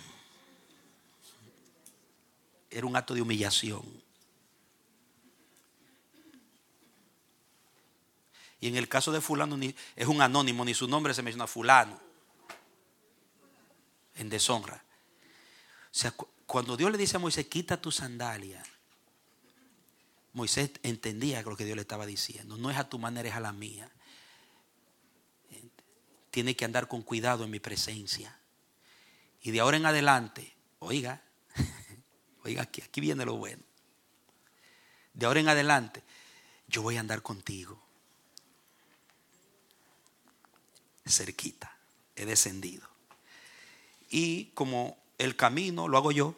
Era un acto de humillación. Y en el caso de fulano es un anónimo, ni su nombre se menciona, fulano. En deshonra. O sea, cuando Dios le dice a Moisés, quita tu sandalia, Moisés entendía lo que Dios le estaba diciendo. No es a tu manera, es a la mía. Tiene que andar con cuidado en mi presencia. Y de ahora en adelante, oiga, aquí viene lo bueno. De ahora en adelante, yo voy a andar contigo. Cerquita, he descendido. Y como el camino lo hago yo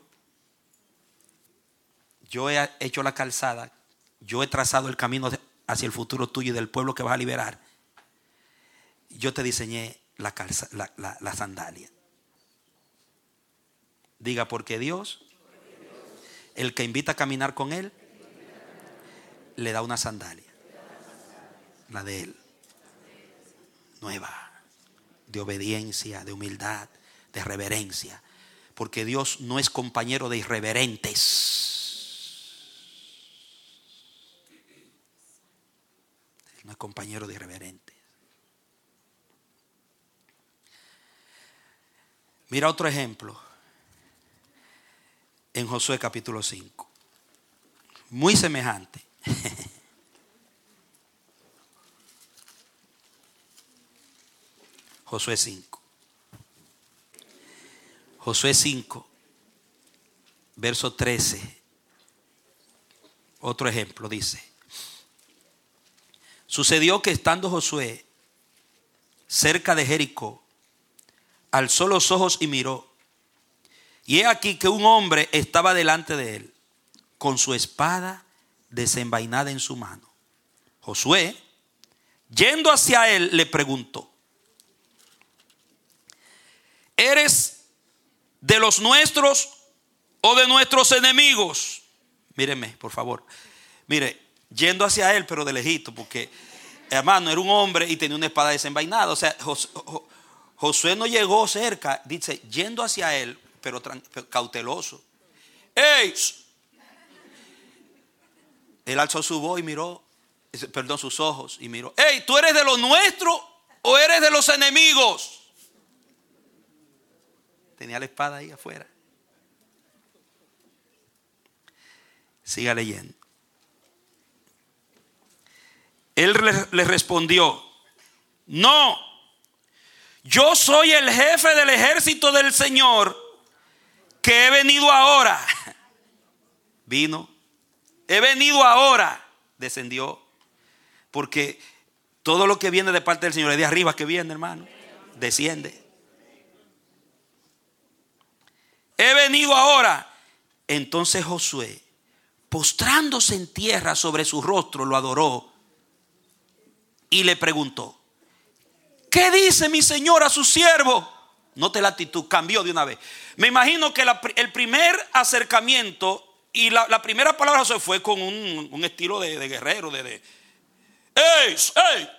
he hecho la calzada, yo he trazado el camino hacia el futuro tuyo y del pueblo que vas a liberar. Yo te diseñé la sandalia. Diga, porque Dios, el que invita a caminar con Él, le da una sandalia. La de Él. Nueva. De obediencia, de humildad, de reverencia. Porque Dios no es compañero de irreverentes. Él no es compañero de irreverentes. Mira otro ejemplo. En Josué capítulo 5. Muy semejante. Josué 5. Josué 5, verso 13. Otro ejemplo dice: sucedió que estando Josué cerca de Jericó, alzó los ojos y miró, y he aquí que un hombre estaba delante de él, con su espada desenvainada en su mano. Josué, yendo hacia él, le preguntó: ¿eres de los nuestros o de nuestros enemigos? Míreme, por favor. Mire, yendo hacia él, pero de lejito, porque hermano, era un hombre y tenía una espada desenvainada. O sea, Josué no llegó cerca, dice, yendo hacia él, pero cauteloso. ¡Ey! Él alzó su voz y miró, sus ojos y miró. ¡Ey! ¿Tú eres de los nuestros o eres de los enemigos? Tenía la espada ahí afuera. Siga leyendo. Él le respondió: no, yo soy el jefe del ejército del Señor, que he venido ahora. Vino. He venido ahora. Descendió. Porque todo lo que viene de parte del Señor es de arriba que viene, hermano. Desciende. He venido ahora. Entonces Josué, postrándose en tierra sobre su rostro, lo adoró y le preguntó: ¿qué dice mi señor a su siervo? Note la actitud, cambió de una vez. Me imagino que el primer acercamiento y la primera palabra de Josué fue con un estilo de guerrero, ¡ey! ¡Ey!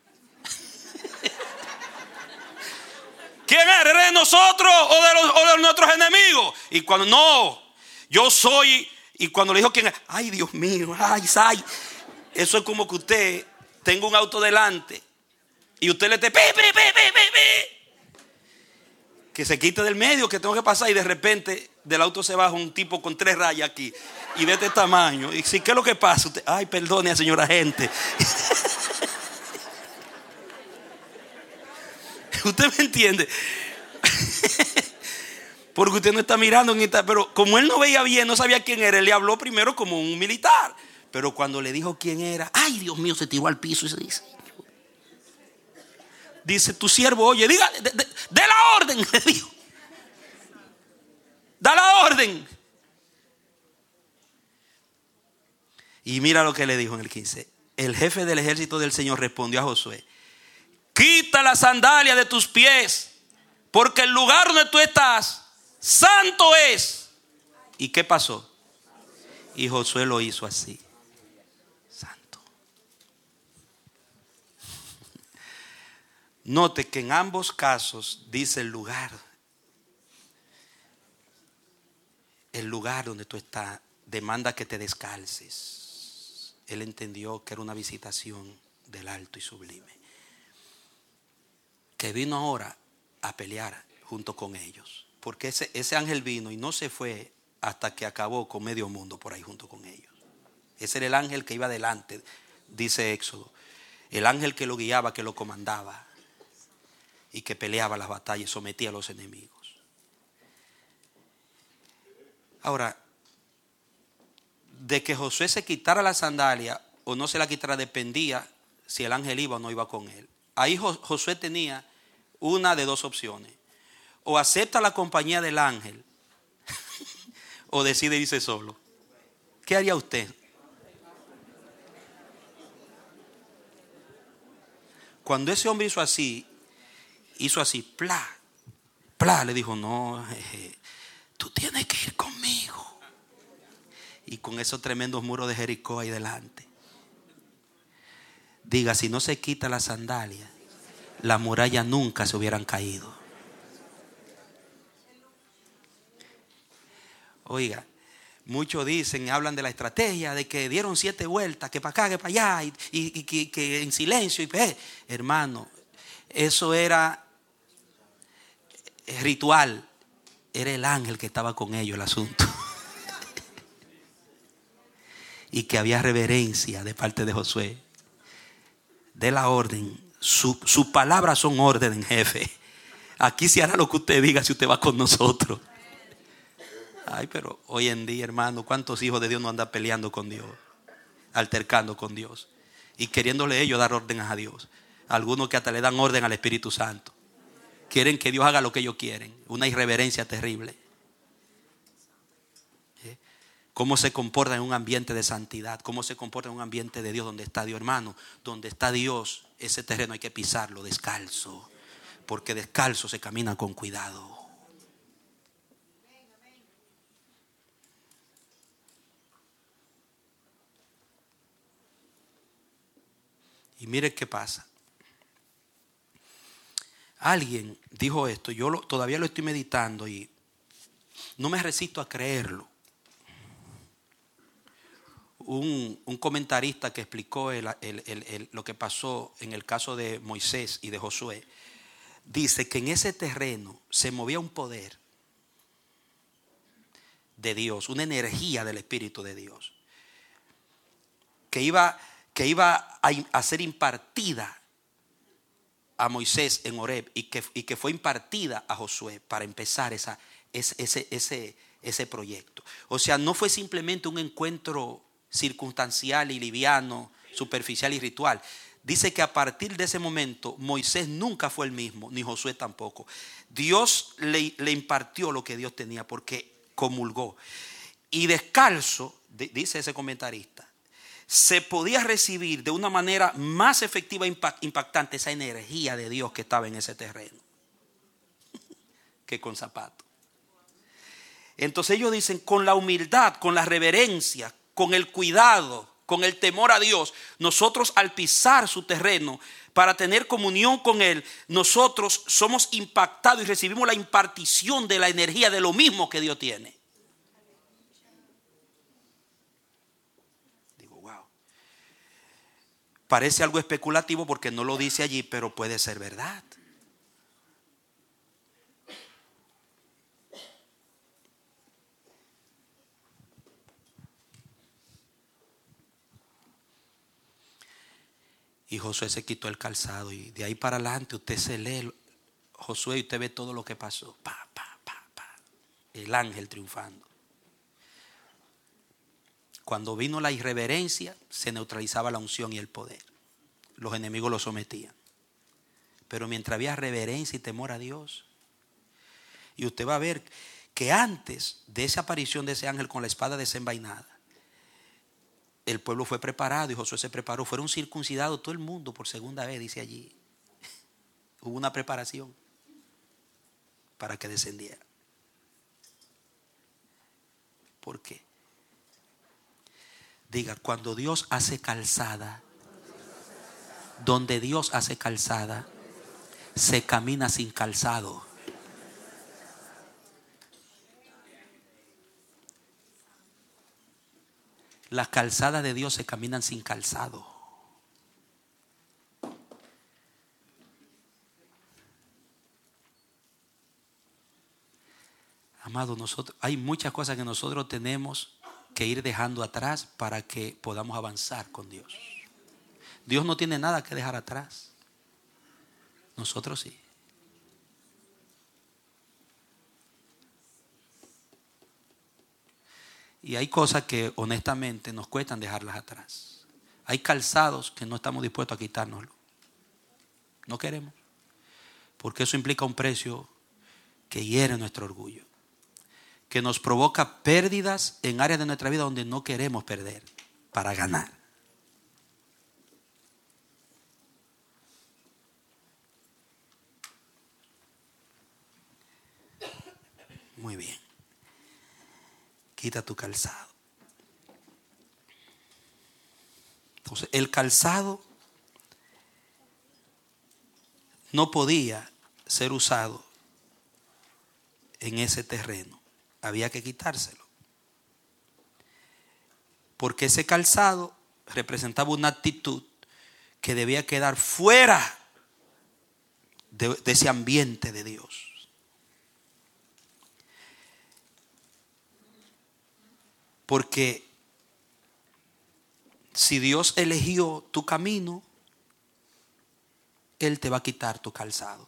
¿Quién eres? ¿Eres de nosotros o de nuestros enemigos? Y cuando no, yo soy. Y cuando le dijo quién es, ay Dios mío, ay. Eso es como que usted tenga un auto delante y usted le esté que se quite del medio, que tengo que pasar, y de repente del auto se baja un tipo con 3 rayas aquí y de este tamaño. Y si, ¿qué es lo que pasa? Usted, ay, perdone, señora gente. ¿Usted me entiende? Porque usted no está mirando, pero como él no veía bien, no sabía quién era, él le habló primero como un militar. Pero cuando le dijo quién era, ay Dios mío, se tiró al piso y se dice, tu siervo, oye, diga, de la orden, le dijo. Da la orden. Y mira lo que le dijo en el 15. El jefe del ejército del Señor respondió a Josué: quita la sandalia de tus pies, porque el lugar donde tú estás santo es. ¿Y qué pasó? Y Josué lo hizo así. Santo. Note que en ambos casos dice el lugar. El lugar donde tú estás demanda que te descalces. Él entendió que era una visitación del alto y sublime, que vino ahora a pelear junto con ellos. Porque ese ángel vino y no se fue hasta que acabó con medio mundo por ahí junto con ellos. Ese era el ángel que iba adelante, dice Éxodo. El ángel que lo guiaba, que lo comandaba y que peleaba las batallas, sometía a los enemigos. Ahora, de que Josué se quitara la sandalia o no se la quitara dependía si el ángel iba o no iba con él. Ahí Josué tenía una de dos opciones: o acepta la compañía del ángel o decide irse solo. ¿Qué haría usted? Cuando ese hombre hizo así, plá, plá, le dijo: no, tú tienes que ir conmigo. Y con esos tremendos muros de Jericó ahí delante. Diga, si no se quita la sandalia, las murallas nunca se hubieran caído. Oiga, muchos dicen, hablan de la estrategia, de que dieron 7 vueltas, que para acá, que para allá, y que en silencio. Hermano, eso era ritual. Era el ángel que estaba con ellos el asunto. Y que había reverencia de parte de Josué. De la orden. Sus palabras son orden, jefe. Aquí se hará lo que usted diga si usted va con nosotros. Ay, pero hoy en día, hermano, ¿cuántos hijos de Dios no andan peleando con Dios? Altercando con Dios. Y queriéndole ellos dar órdenes a Dios. Algunos que hasta le dan orden al Espíritu Santo. Quieren que Dios haga lo que ellos quieren. Una irreverencia terrible. Cómo se comporta en un ambiente de santidad, cómo se comporta en un ambiente de Dios, donde está Dios, hermano. Donde está Dios, ese terreno hay que pisarlo descalzo, porque descalzo se camina con cuidado. Y mire qué pasa. Alguien dijo esto, yo todavía lo estoy meditando y no me resisto a creerlo. Un comentarista que explicó lo que pasó en el caso de Moisés y de Josué, dice que en ese terreno se movía un poder de Dios, una energía del Espíritu de Dios, que iba a ser impartida a Moisés en Horeb y que fue impartida a Josué para empezar ese proyecto. O sea, no fue simplemente un encuentro circunstancial y liviano, superficial y ritual. Dice que a partir de ese momento Moisés nunca fue el mismo, ni Josué tampoco. Dios le impartió lo que Dios tenía porque comulgó. Y descalzo, dice ese comentarista, se podía recibir de una manera más efectiva e impactante esa energía de Dios que estaba en ese terreno que con zapatos. Entonces ellos dicen, con la humildad, con la reverencia, con el cuidado, con el temor a Dios, nosotros al pisar su terreno para tener comunión con Él, nosotros somos impactados y recibimos la impartición de la energía de lo mismo que Dios tiene. Digo, wow. Parece algo especulativo porque no lo dice allí, pero puede ser verdad. Y Josué se quitó el calzado y de ahí para adelante usted se lee Josué y usted ve todo lo que pasó. Pa, pa, pa, pa. El ángel triunfando. Cuando vino la irreverencia, se neutralizaba la unción y el poder. Los enemigos lo sometían. Pero mientras había reverencia y temor a Dios, y usted va a ver que antes de esa aparición de ese ángel con la espada desenvainada, el pueblo fue preparado y Josué se preparó. Fueron circuncidados todo el mundo por segunda vez, dice allí. Hubo una preparación para que descendiera. por qué. Diga, cuando Dios hace calzada, donde Dios hace calzada, se camina sin calzado. Las calzadas de Dios se caminan sin calzado. Amado, hay muchas cosas que nosotros tenemos que ir dejando atrás para que podamos avanzar con Dios. Dios no tiene nada que dejar atrás. Nosotros sí. Y hay cosas que honestamente nos cuestan dejarlas atrás. Hay calzados que no estamos dispuestos a quitárnoslo. No queremos. Porque eso implica un precio que hiere nuestro orgullo. Que nos provoca pérdidas en áreas de nuestra vida donde no queremos perder para ganar. Muy bien. Quita tu calzado. Entonces, el calzado no podía ser usado en ese terreno. Había que quitárselo. Porque ese calzado representaba una actitud que debía quedar fuera de ese ambiente de Dios. Porque si Dios eligió tu camino, Él te va a quitar tu calzado.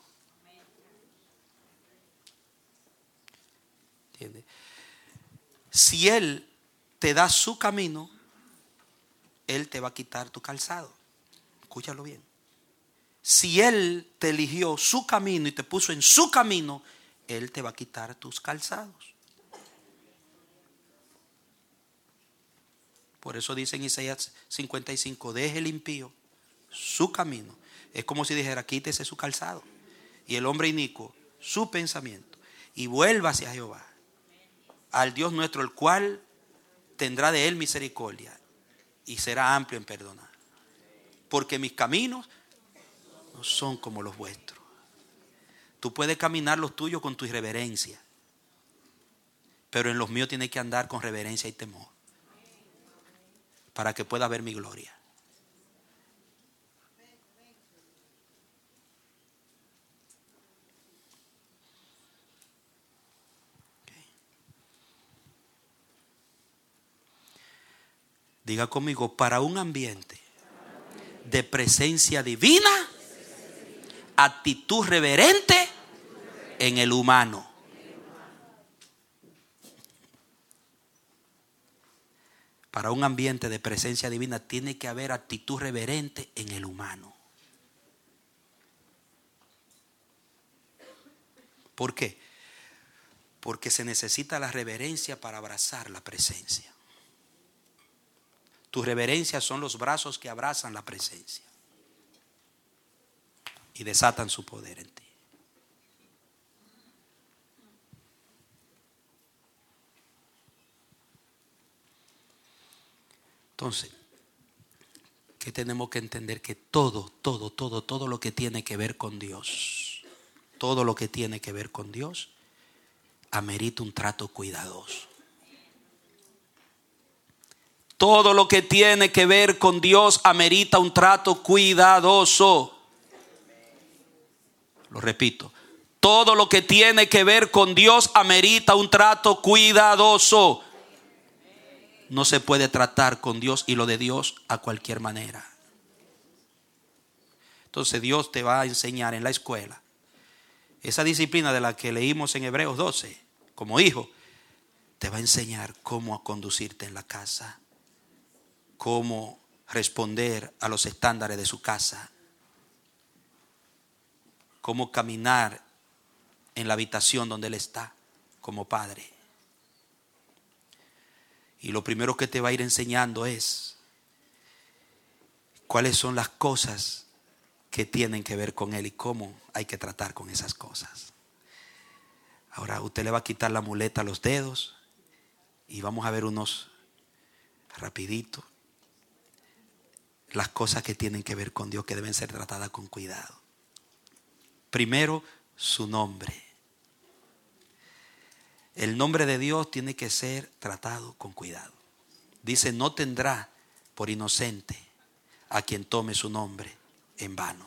¿Entiendes? Si Él te da su camino, Él te va a quitar tu calzado. Escúchalo bien. Si Él te eligió su camino y te puso en su camino, Él te va a quitar tus calzados. Por eso dice en Isaías 55, deje el impío su camino. Es como si dijera, quítese su calzado. Y el hombre inicuo su pensamiento. Y vuelva hacia Jehová, al Dios nuestro, el cual tendrá de él misericordia y será amplio en perdonar. Porque mis caminos no son como los vuestros. Tú puedes caminar los tuyos con tu irreverencia, pero en los míos tienes que andar con reverencia y temor, para que pueda ver mi gloria. Okay. Diga conmigo, para un ambiente de presencia divina, actitud reverente en el humano. Para un ambiente de presencia divina tiene que haber actitud reverente en el humano. ¿Por qué? Porque se necesita la reverencia para abrazar la presencia. Tu reverencia son los brazos que abrazan la presencia y desatan su poder en ti. Entonces, ¿qué tenemos que entender? Que todo lo que tiene que ver con Dios, todo lo que tiene que ver con Dios, amerita un trato cuidadoso. Todo lo que tiene que ver con Dios amerita un trato cuidadoso. Lo repito. Todo lo que tiene que ver con Dios amerita un trato cuidadoso. No se puede tratar con Dios y lo de Dios a cualquier manera. Entonces Dios te va a enseñar en la escuela esa disciplina de la que leímos en Hebreos 12. Como hijo, te va a enseñar cómo conducirte en la casa, cómo responder a los estándares de su casa, cómo caminar en la habitación donde Él está como padre. Y lo primero que te va a ir enseñando es cuáles son las cosas que tienen que ver con Él y cómo hay que tratar con esas cosas. Ahora usted le va a quitar la muleta a los dedos Y vamos a ver unos rapiditos. Las cosas que tienen que ver con Dios, que deben ser tratadas con cuidado. Primero, su nombre. El nombre de Dios tiene que ser tratado con cuidado. Dice, no tendrá por inocente a quien tome su nombre en vano.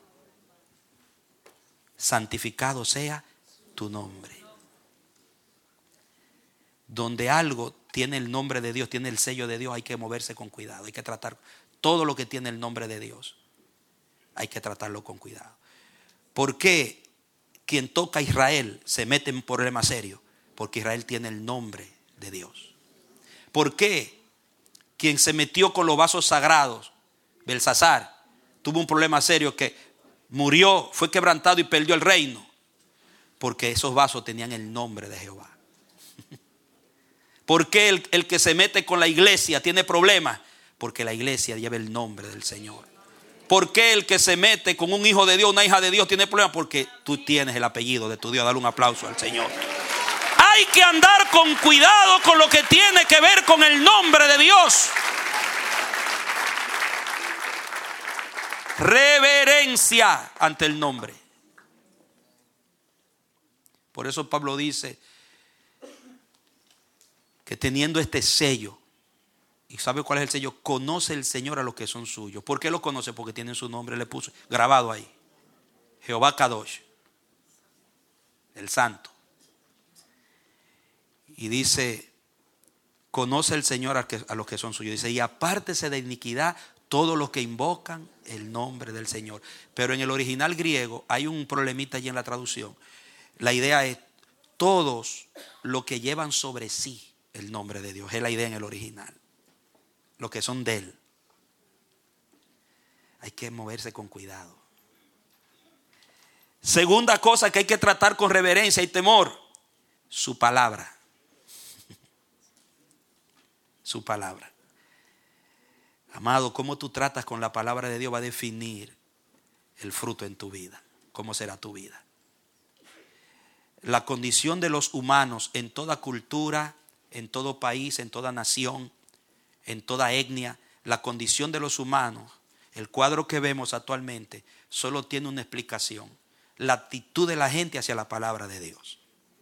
Santificado sea tu nombre. Donde algo tiene el nombre de Dios, tiene el sello de Dios, hay que moverse con cuidado. Hay que tratar todo lo que tiene el nombre de Dios. Hay que tratarlo con cuidado. ¿Por qué quien toca a Israel se mete en un problema serio? Porque Israel tiene el nombre de Dios. ¿Por qué quien se metió con los vasos sagrados, Belsasar, tuvo un problema serio que murió, fue quebrantado y perdió el reino? Porque esos vasos tenían el nombre de Jehová. ¿Por qué el que se mete con la iglesia tiene problemas? Porque la iglesia lleva el nombre del Señor. ¿Por qué el que se mete con un hijo de Dios, una hija de Dios, tiene problemas? Porque tú tienes el apellido de tu Dios. Dale un aplauso al Señor. Hay que andar con cuidado con lo que tiene que ver con el nombre de Dios. Reverencia ante el nombre. Por eso Pablo dice que teniendo este sello, ¿y sabe cuál es el sello? Conoce el Señor a los que son suyos. ¿Por qué lo conoce? Porque tienen su nombre, le puso grabado ahí. Jehová Kadosh, el Santo. Y dice, conoce el Señor a los que son suyos. Dice, y apártese de iniquidad todos los que invocan el nombre del Señor. Pero en el original griego hay un problemita allí en la traducción. La idea es todos los que llevan sobre sí el nombre de Dios. Es la idea en el original. Los que son de Él. Hay que moverse con cuidado. Segunda cosa que hay que tratar con reverencia y temor. Su palabra. Su palabra. Amado, cómo tú tratas con la palabra de Dios va a definir el fruto en tu vida. Cómo será tu vida. La condición de los humanos en toda cultura, en todo país, en toda nación, en toda etnia, la condición de los humanos, el cuadro que vemos actualmente, solo tiene una explicación: la actitud de la gente hacia la palabra de Dios.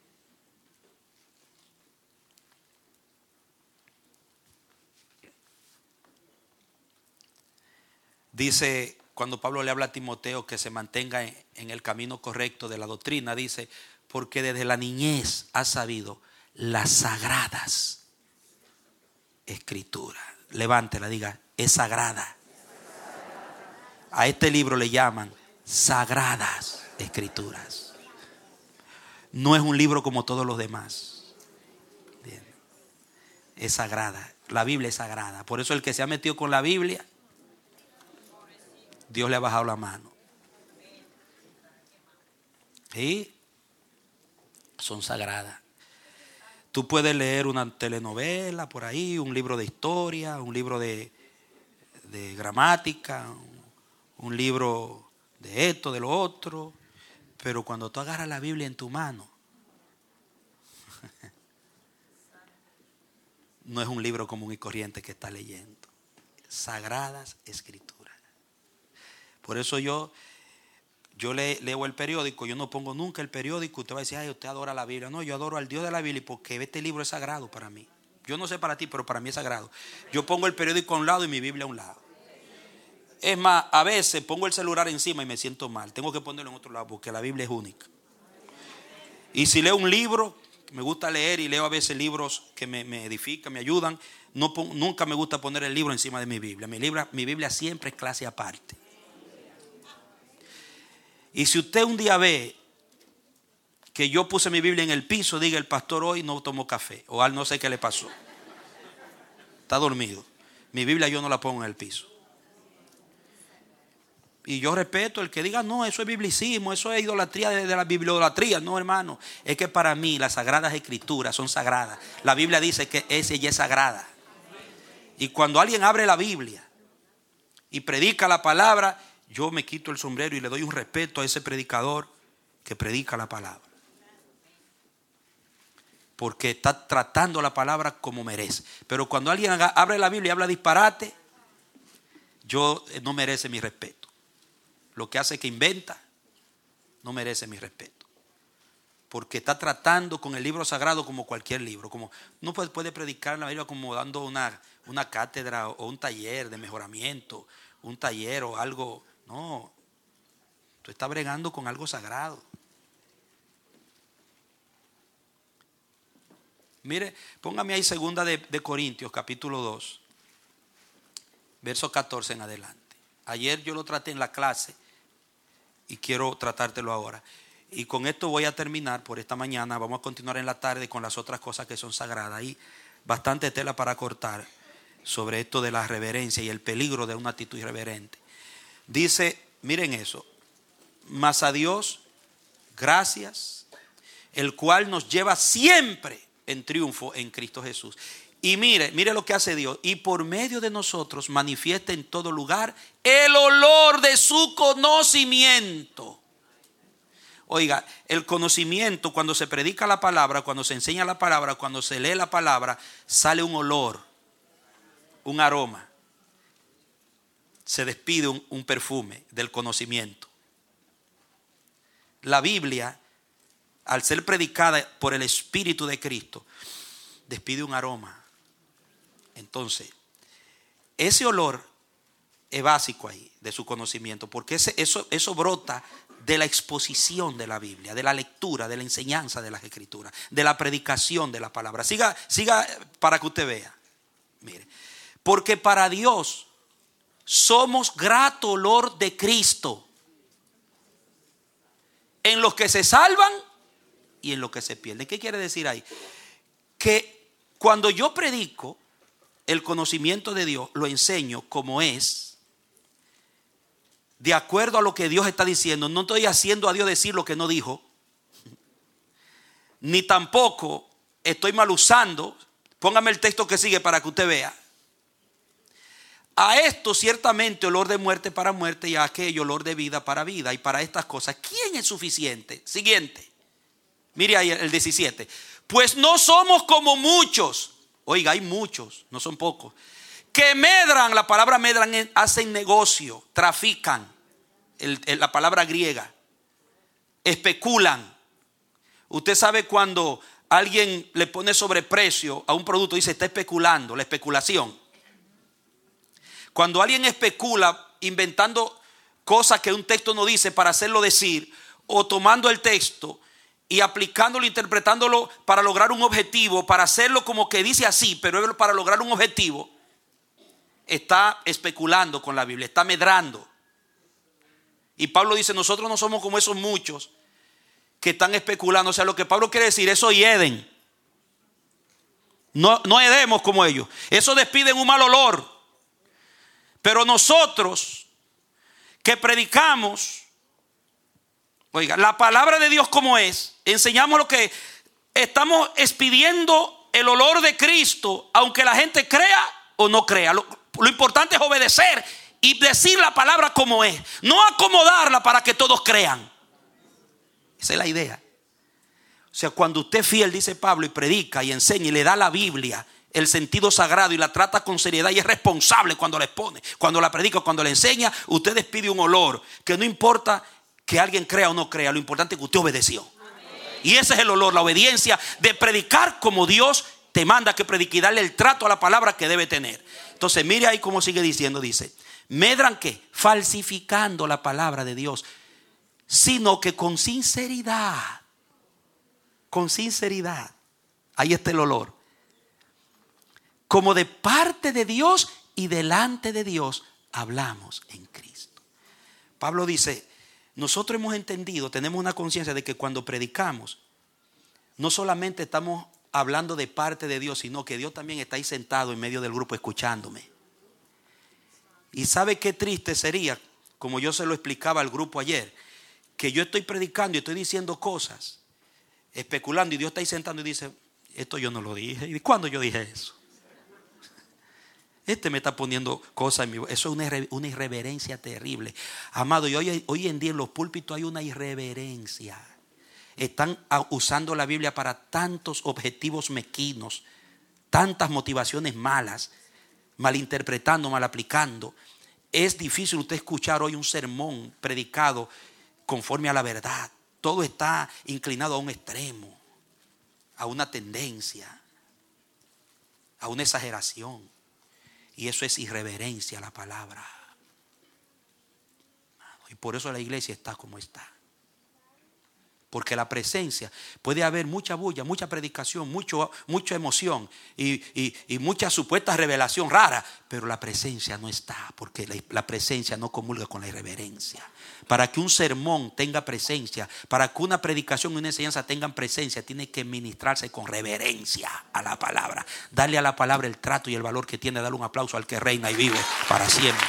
Dice, cuando Pablo le habla a Timoteo que se mantenga en el camino correcto de la doctrina, dice, porque desde la niñez has sabido las sagradas escrituras. Levántela, diga, es sagrada. A este libro le llaman sagradas escrituras. No es un libro como todos los demás. Bien. Es sagrada. La Biblia es sagrada. Por eso el que se ha metido con la Biblia, Dios le ha bajado la mano. ¿Sí? Son sagradas. Tú puedes leer una telenovela por ahí, un libro de historia, un libro de gramática, un libro de esto, de lo otro. Pero cuando tú agarras la Biblia en tu mano, no es un libro común y corriente que estás leyendo. Sagradas escrituras. Por eso yo leo el periódico, yo no pongo nunca el periódico. Usted va a decir, ay, usted adora la Biblia. No, yo adoro al Dios de la Biblia porque este libro es sagrado para mí. Yo no sé para ti, pero para mí es sagrado. Yo pongo el periódico a un lado y mi Biblia a un lado. Es más, a veces pongo el celular encima y me siento mal. Tengo que ponerlo en otro lado porque la Biblia es única. Y si leo un libro, me gusta leer y leo a veces libros que me edifican, me ayudan. Nunca me gusta poner el libro encima de mi Biblia. Mi Biblia siempre es clase aparte. Y si usted un día ve que yo puse mi Biblia en el piso, diga, el pastor hoy no tomó café o no sé qué le pasó. Está dormido. Mi Biblia yo no la pongo en el piso. Y yo respeto el que diga, no, eso es biblicismo, eso es idolatría de la bibliolatría. No, hermano, es que para mí las sagradas escrituras son sagradas. La Biblia dice que ella es sagrada. Y cuando alguien abre la Biblia y predica la palabra, yo me quito el sombrero y le doy un respeto a ese predicador que predica la palabra. porque está tratando la palabra como merece. Pero cuando alguien abre la Biblia y habla disparate, no merece mi respeto. Lo que hace que inventa no merece mi respeto, porque está tratando con el libro sagrado como cualquier libro. Como no puede predicar la Biblia como dando una cátedra o un taller de mejoramiento, un taller o algo. No, tú estás bregando con algo sagrado. Mire, póngame ahí 2 de Corintios capítulo 2, verso 14 en adelante. Ayer yo lo traté en la clase y quiero tratártelo ahora. Y con esto voy a terminar por esta mañana. Vamos a continuar en la tarde con las otras cosas que son sagradas. Hay bastante tela para cortar sobre esto de la reverencia y el peligro de una actitud irreverente. Dice, miren eso: mas a Dios gracias, el cual nos lleva siempre en triunfo en Cristo Jesús. Y mire lo que hace Dios. Y por medio de nosotros manifiesta en todo lugar el olor de su conocimiento. Oiga, el conocimiento, cuando se predica la palabra, cuando se enseña la palabra, cuando se lee la palabra, sale un olor, un aroma. Se despide un perfume del conocimiento. La Biblia, al ser predicada por el Espíritu de Cristo, despide un aroma. Entonces, ese olor es básico ahí, de su conocimiento, porque eso brota de la exposición de la Biblia, de la lectura, de la enseñanza de las Escrituras, de la predicación de la palabra. Siga para que usted vea. Mire, porque para Dios somos grato olor de Cristo en los que se salvan y en los que se pierden. ¿Qué quiere decir ahí? Que cuando yo predico el conocimiento de Dios, lo enseño como es, de acuerdo a lo que Dios está diciendo. No estoy haciendo a Dios decir lo que no dijo, ni tampoco estoy mal usando. Póngame el texto que sigue para que usted vea. A esto ciertamente olor de muerte para muerte, y a aquello olor de vida para vida. Y para estas cosas, ¿quién es suficiente? Siguiente. Mire ahí el 17. Pues no somos como muchos. Oiga, hay muchos, no son pocos, que medran. La palabra medran es, hacen negocio, trafican. La palabra griega, especulan. Usted sabe cuando alguien le pone sobreprecio a un producto, dice está especulando, la especulación. Cuando alguien especula inventando cosas que un texto no dice para hacerlo decir, o tomando el texto y aplicándolo, interpretándolo para lograr un objetivo, para hacerlo como que dice así, pero para lograr un objetivo, está especulando con la Biblia, está medrando. Y Pablo dice, nosotros no somos como esos muchos que están especulando. O sea, lo que Pablo quiere decir, eso hieden. No hedemos como ellos. Eso despiden un mal olor. Pero nosotros que predicamos, oiga, la palabra de Dios como es, enseñamos lo que estamos expidiendo, el olor de Cristo, aunque la gente crea o no crea. Lo importante es obedecer y decir la palabra como es, no acomodarla para que todos crean. Esa es la idea. O sea, cuando usted es fiel, dice Pablo, y predica y enseña y le da la Biblia el sentido sagrado y la trata con seriedad y es responsable cuando la expone, cuando la predica, cuando la enseña, usted despide un olor que no importa que alguien crea o no crea, lo importante es que usted obedeció. Amén. Y ese es el olor, la obediencia de predicar como Dios te manda que predique y darle el trato a la palabra que debe tener. Entonces mire ahí cómo sigue diciendo, dice, medran que falsificando la palabra de Dios, sino que con sinceridad, ahí está el olor, como de parte de Dios y delante de Dios hablamos en Cristo. Pablo dice, nosotros hemos entendido, tenemos una conciencia de que cuando predicamos, no solamente estamos hablando de parte de Dios, sino que Dios también está ahí sentado en medio del grupo escuchándome. Y sabe qué triste sería, como yo se lo explicaba al grupo ayer, que yo estoy predicando y estoy diciendo cosas, especulando, y Dios está ahí sentando y dice, esto yo no lo dije. ¿Y cuándo yo dije eso? Este me está poniendo cosas en mi voz. Eso es una irreverencia terrible. Amado, y hoy en día en los púlpitos hay una irreverencia. están usando la Biblia para tantos objetivos mezquinos, tantas motivaciones malas, malinterpretando, mal aplicando. Es difícil usted escuchar hoy un sermón predicado conforme a la verdad. Todo está inclinado a un extremo, a una tendencia, a una exageración. Y eso es irreverencia a la palabra. Y por eso la iglesia está como está. Porque la presencia, puede haber mucha bulla, mucha predicación, mucha emoción y mucha supuesta revelación rara, pero la presencia no está, porque la presencia no comulga con la irreverencia. Para que un sermón tenga presencia, para que una predicación y una enseñanza tengan presencia, tiene que ministrarse con reverencia a la palabra. Darle a la palabra el trato y el valor que tiene. Darle un aplauso al que reina y vive para siempre.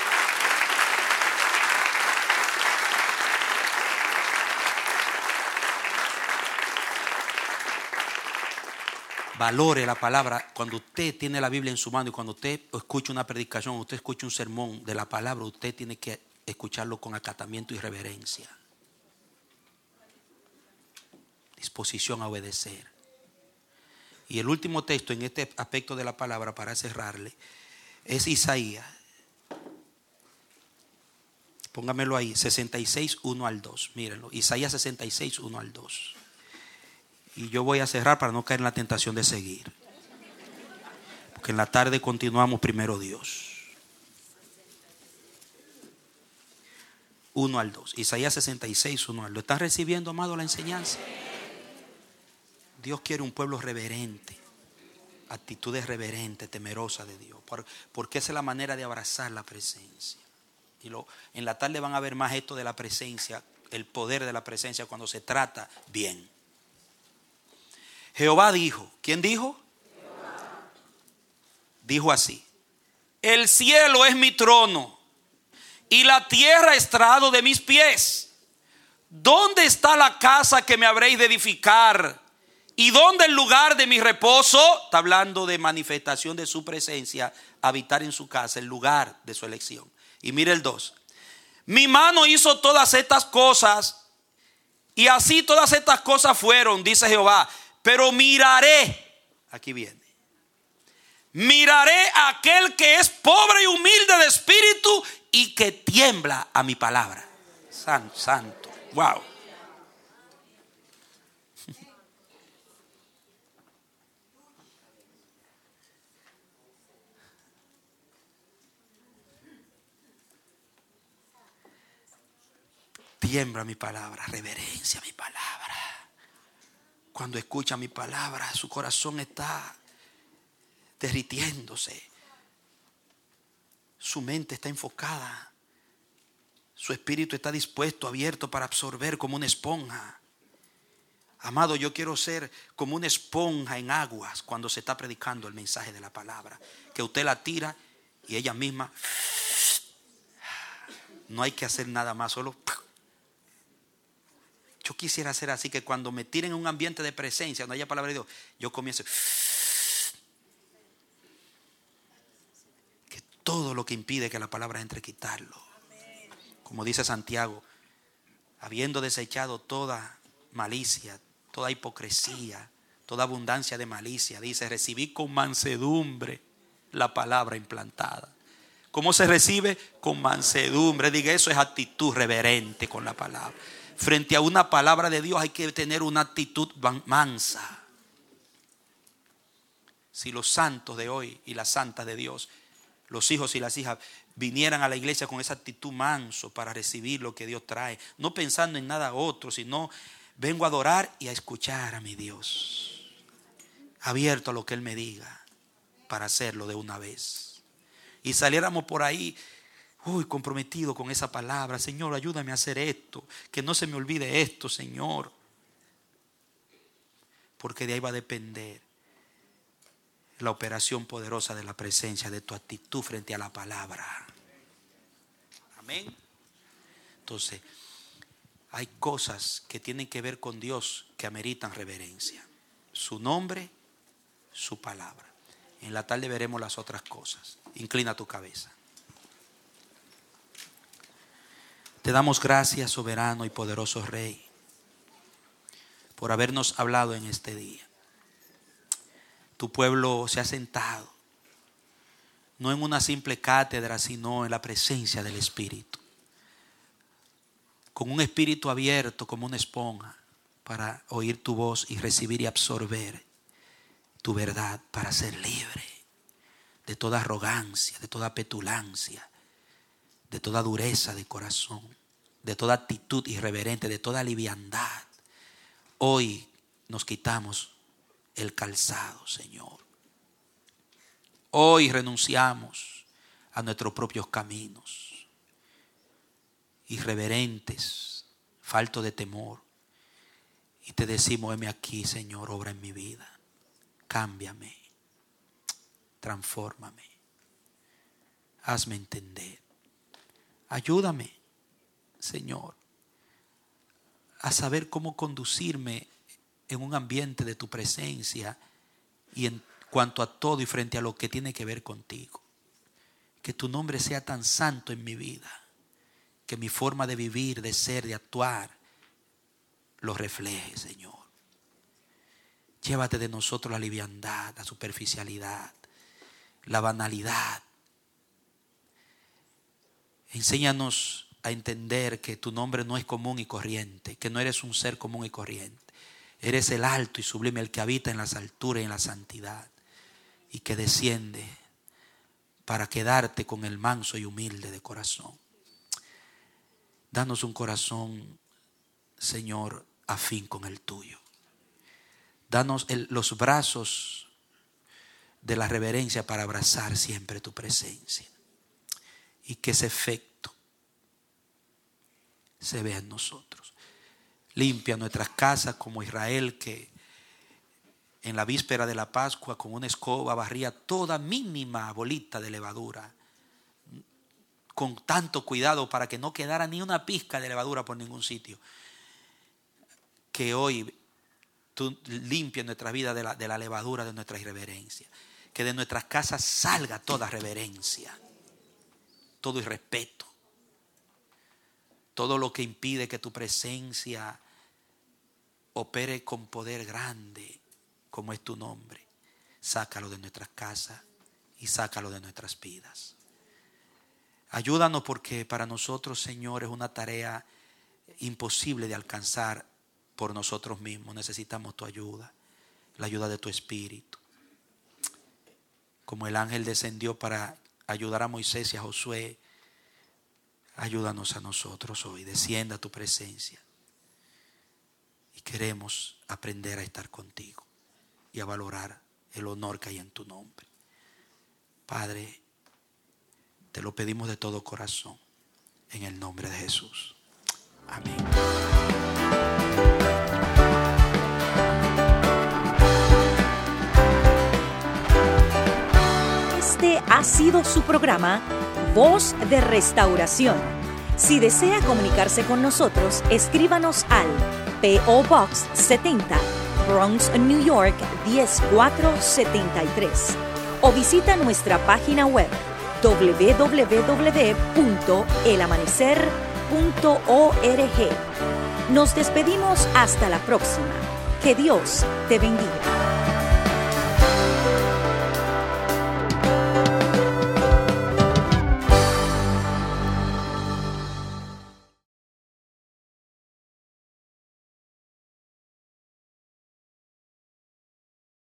Valore la palabra. Cuando usted tiene la Biblia en su mano y cuando usted escucha una predicación, usted escucha un sermón de la palabra, usted tiene que escucharlo con acatamiento y reverencia. Disposición a obedecer. Y el último texto en este aspecto de la palabra, para cerrarle, es Isaías. Póngamelo ahí, 66, 1 al 2. Mírenlo, Isaías 66, 1 al 2. Y yo voy a cerrar para no caer en la tentación de seguir. Porque en la tarde continuamos primero Dios. 1 al 2. Isaías 66, 1 al 2. ¿Están recibiendo, amado, la enseñanza? Dios quiere un pueblo reverente. Actitudes reverentes, temerosas de Dios. Porque esa es la manera de abrazar la presencia. Y en la tarde van a ver más esto de la presencia, el poder de la presencia cuando se trata bien. Jehová dijo. ¿Quién dijo? Jehová. Dijo así: el cielo es mi trono y la tierra estrado de mis pies. ¿Dónde está la casa que me habréis de edificar? ¿Y dónde el lugar de mi reposo? Está hablando de manifestación de su presencia, habitar en su casa, el lugar de su elección. Y mire el 2. Mi mano hizo todas estas cosas y así todas estas cosas fueron, dice Jehová. Pero miraré, aquí viene, miraré a aquel que es pobre y humilde de espíritu y que tiembla a mi palabra. Santo, santo, wow. Tiembla mi palabra, reverencia mi palabra. Cuando escucha mi palabra, su corazón está derritiéndose. Su mente está enfocada. Su espíritu está dispuesto, abierto para absorber como una esponja. Amado, yo quiero ser como una esponja en aguas cuando se está predicando el mensaje de la palabra. Que usted la tira y ella misma. No hay que hacer nada más, solo. Yo quisiera ser así, que cuando me tiren en un ambiente de presencia, donde haya palabra de Dios, yo comienzo. Que todo lo que impide que la palabra entre, quitarlo. Como dice Santiago, habiendo desechado toda malicia, toda hipocresía, toda abundancia de malicia, dice, recibí con mansedumbre la palabra implantada. ¿Cómo se recibe? Con mansedumbre. Diga, eso es actitud reverente con la palabra. Frente a una palabra de Dios hay que tener una actitud mansa. Si los santos de hoy y las santas de Dios, los hijos y las hijas, vinieran a la iglesia con esa actitud manso para recibir lo que Dios trae, no pensando en nada otro, sino vengo a adorar y a escuchar a mi Dios, abierto a lo que Él me diga para hacerlo de una vez. Y saliéramos por ahí comprometido con esa palabra. Señor, ayúdame a hacer esto, que no se me olvide esto, Señor, porque de ahí va a depender la operación poderosa de la presencia, de tu actitud frente a la palabra. Amén. Entonces, hay cosas que tienen que ver con Dios que ameritan reverencia. Su nombre, su palabra. En la tarde veremos las otras cosas. Inclina tu cabeza. Te damos gracias, soberano y poderoso Rey. por habernos hablado en este día. Tu pueblo se ha sentado, no en una simple cátedra, sino en la presencia del Espíritu, con un espíritu abierto como una esponja para oír tu voz y recibir y absorber tu verdad, para ser libre de toda arrogancia, de toda petulancia, de toda dureza de corazón, de toda actitud irreverente, de toda liviandad. Hoy nos quitamos el calzado, Señor. Hoy renunciamos a nuestros propios caminos, irreverentes, faltos de temor. Y te decimos, heme aquí, Señor, obra en mi vida. Cámbiame, transfórmame, hazme entender. Ayúdame, Señor, a saber cómo conducirme en un ambiente de tu presencia y en cuanto a todo y frente a lo que tiene que ver contigo. Que tu nombre sea tan santo en mi vida, que mi forma de vivir, de ser, de actuar, lo refleje, Señor. Llévate de nosotros la liviandad, la superficialidad, la banalidad. Enséñanos a entender que tu nombre no es común y corriente, que no eres un ser común y corriente. Eres el alto y sublime, el que habita en las alturas y en la santidad, y que desciende para quedarte con el manso y humilde de corazón. Danos un corazón, Señor, afín con el tuyo. Danos los brazos de la reverencia para abrazar siempre tu presencia. Y que ese efecto se vea en nosotros. Limpia nuestras casas como Israel, que en la víspera de la Pascua con una escoba barría toda mínima bolita de levadura, con tanto cuidado para que no quedara ni una pizca de levadura por ningún sitio. Que hoy tú limpies nuestra vida de la levadura de nuestra irreverencia. Que de nuestras casas salga toda reverencia, todo irrespeto, todo lo que impide que tu presencia opere con poder grande, como es tu nombre. Sácalo de nuestras casas y sácalo de nuestras vidas. Ayúdanos, porque para nosotros, Señor, es una tarea imposible de alcanzar por nosotros mismos. Necesitamos tu ayuda, la ayuda de tu Espíritu. Como el ángel descendió para ayudar a Moisés y a Josué, ayúdanos a nosotros hoy. Descienda tu presencia. Y queremos aprender a estar contigo y a valorar el honor que hay en tu nombre. Padre, te lo pedimos de todo corazón, en el nombre de Jesús. Amén. Este ha sido su programa Voz de Restauración. Si desea comunicarse con nosotros, escríbanos al P.O. Box 70, Bronx, New York 10473, o visita nuestra página web www.elamanecer.org. Nos despedimos hasta la próxima. Que Dios te bendiga.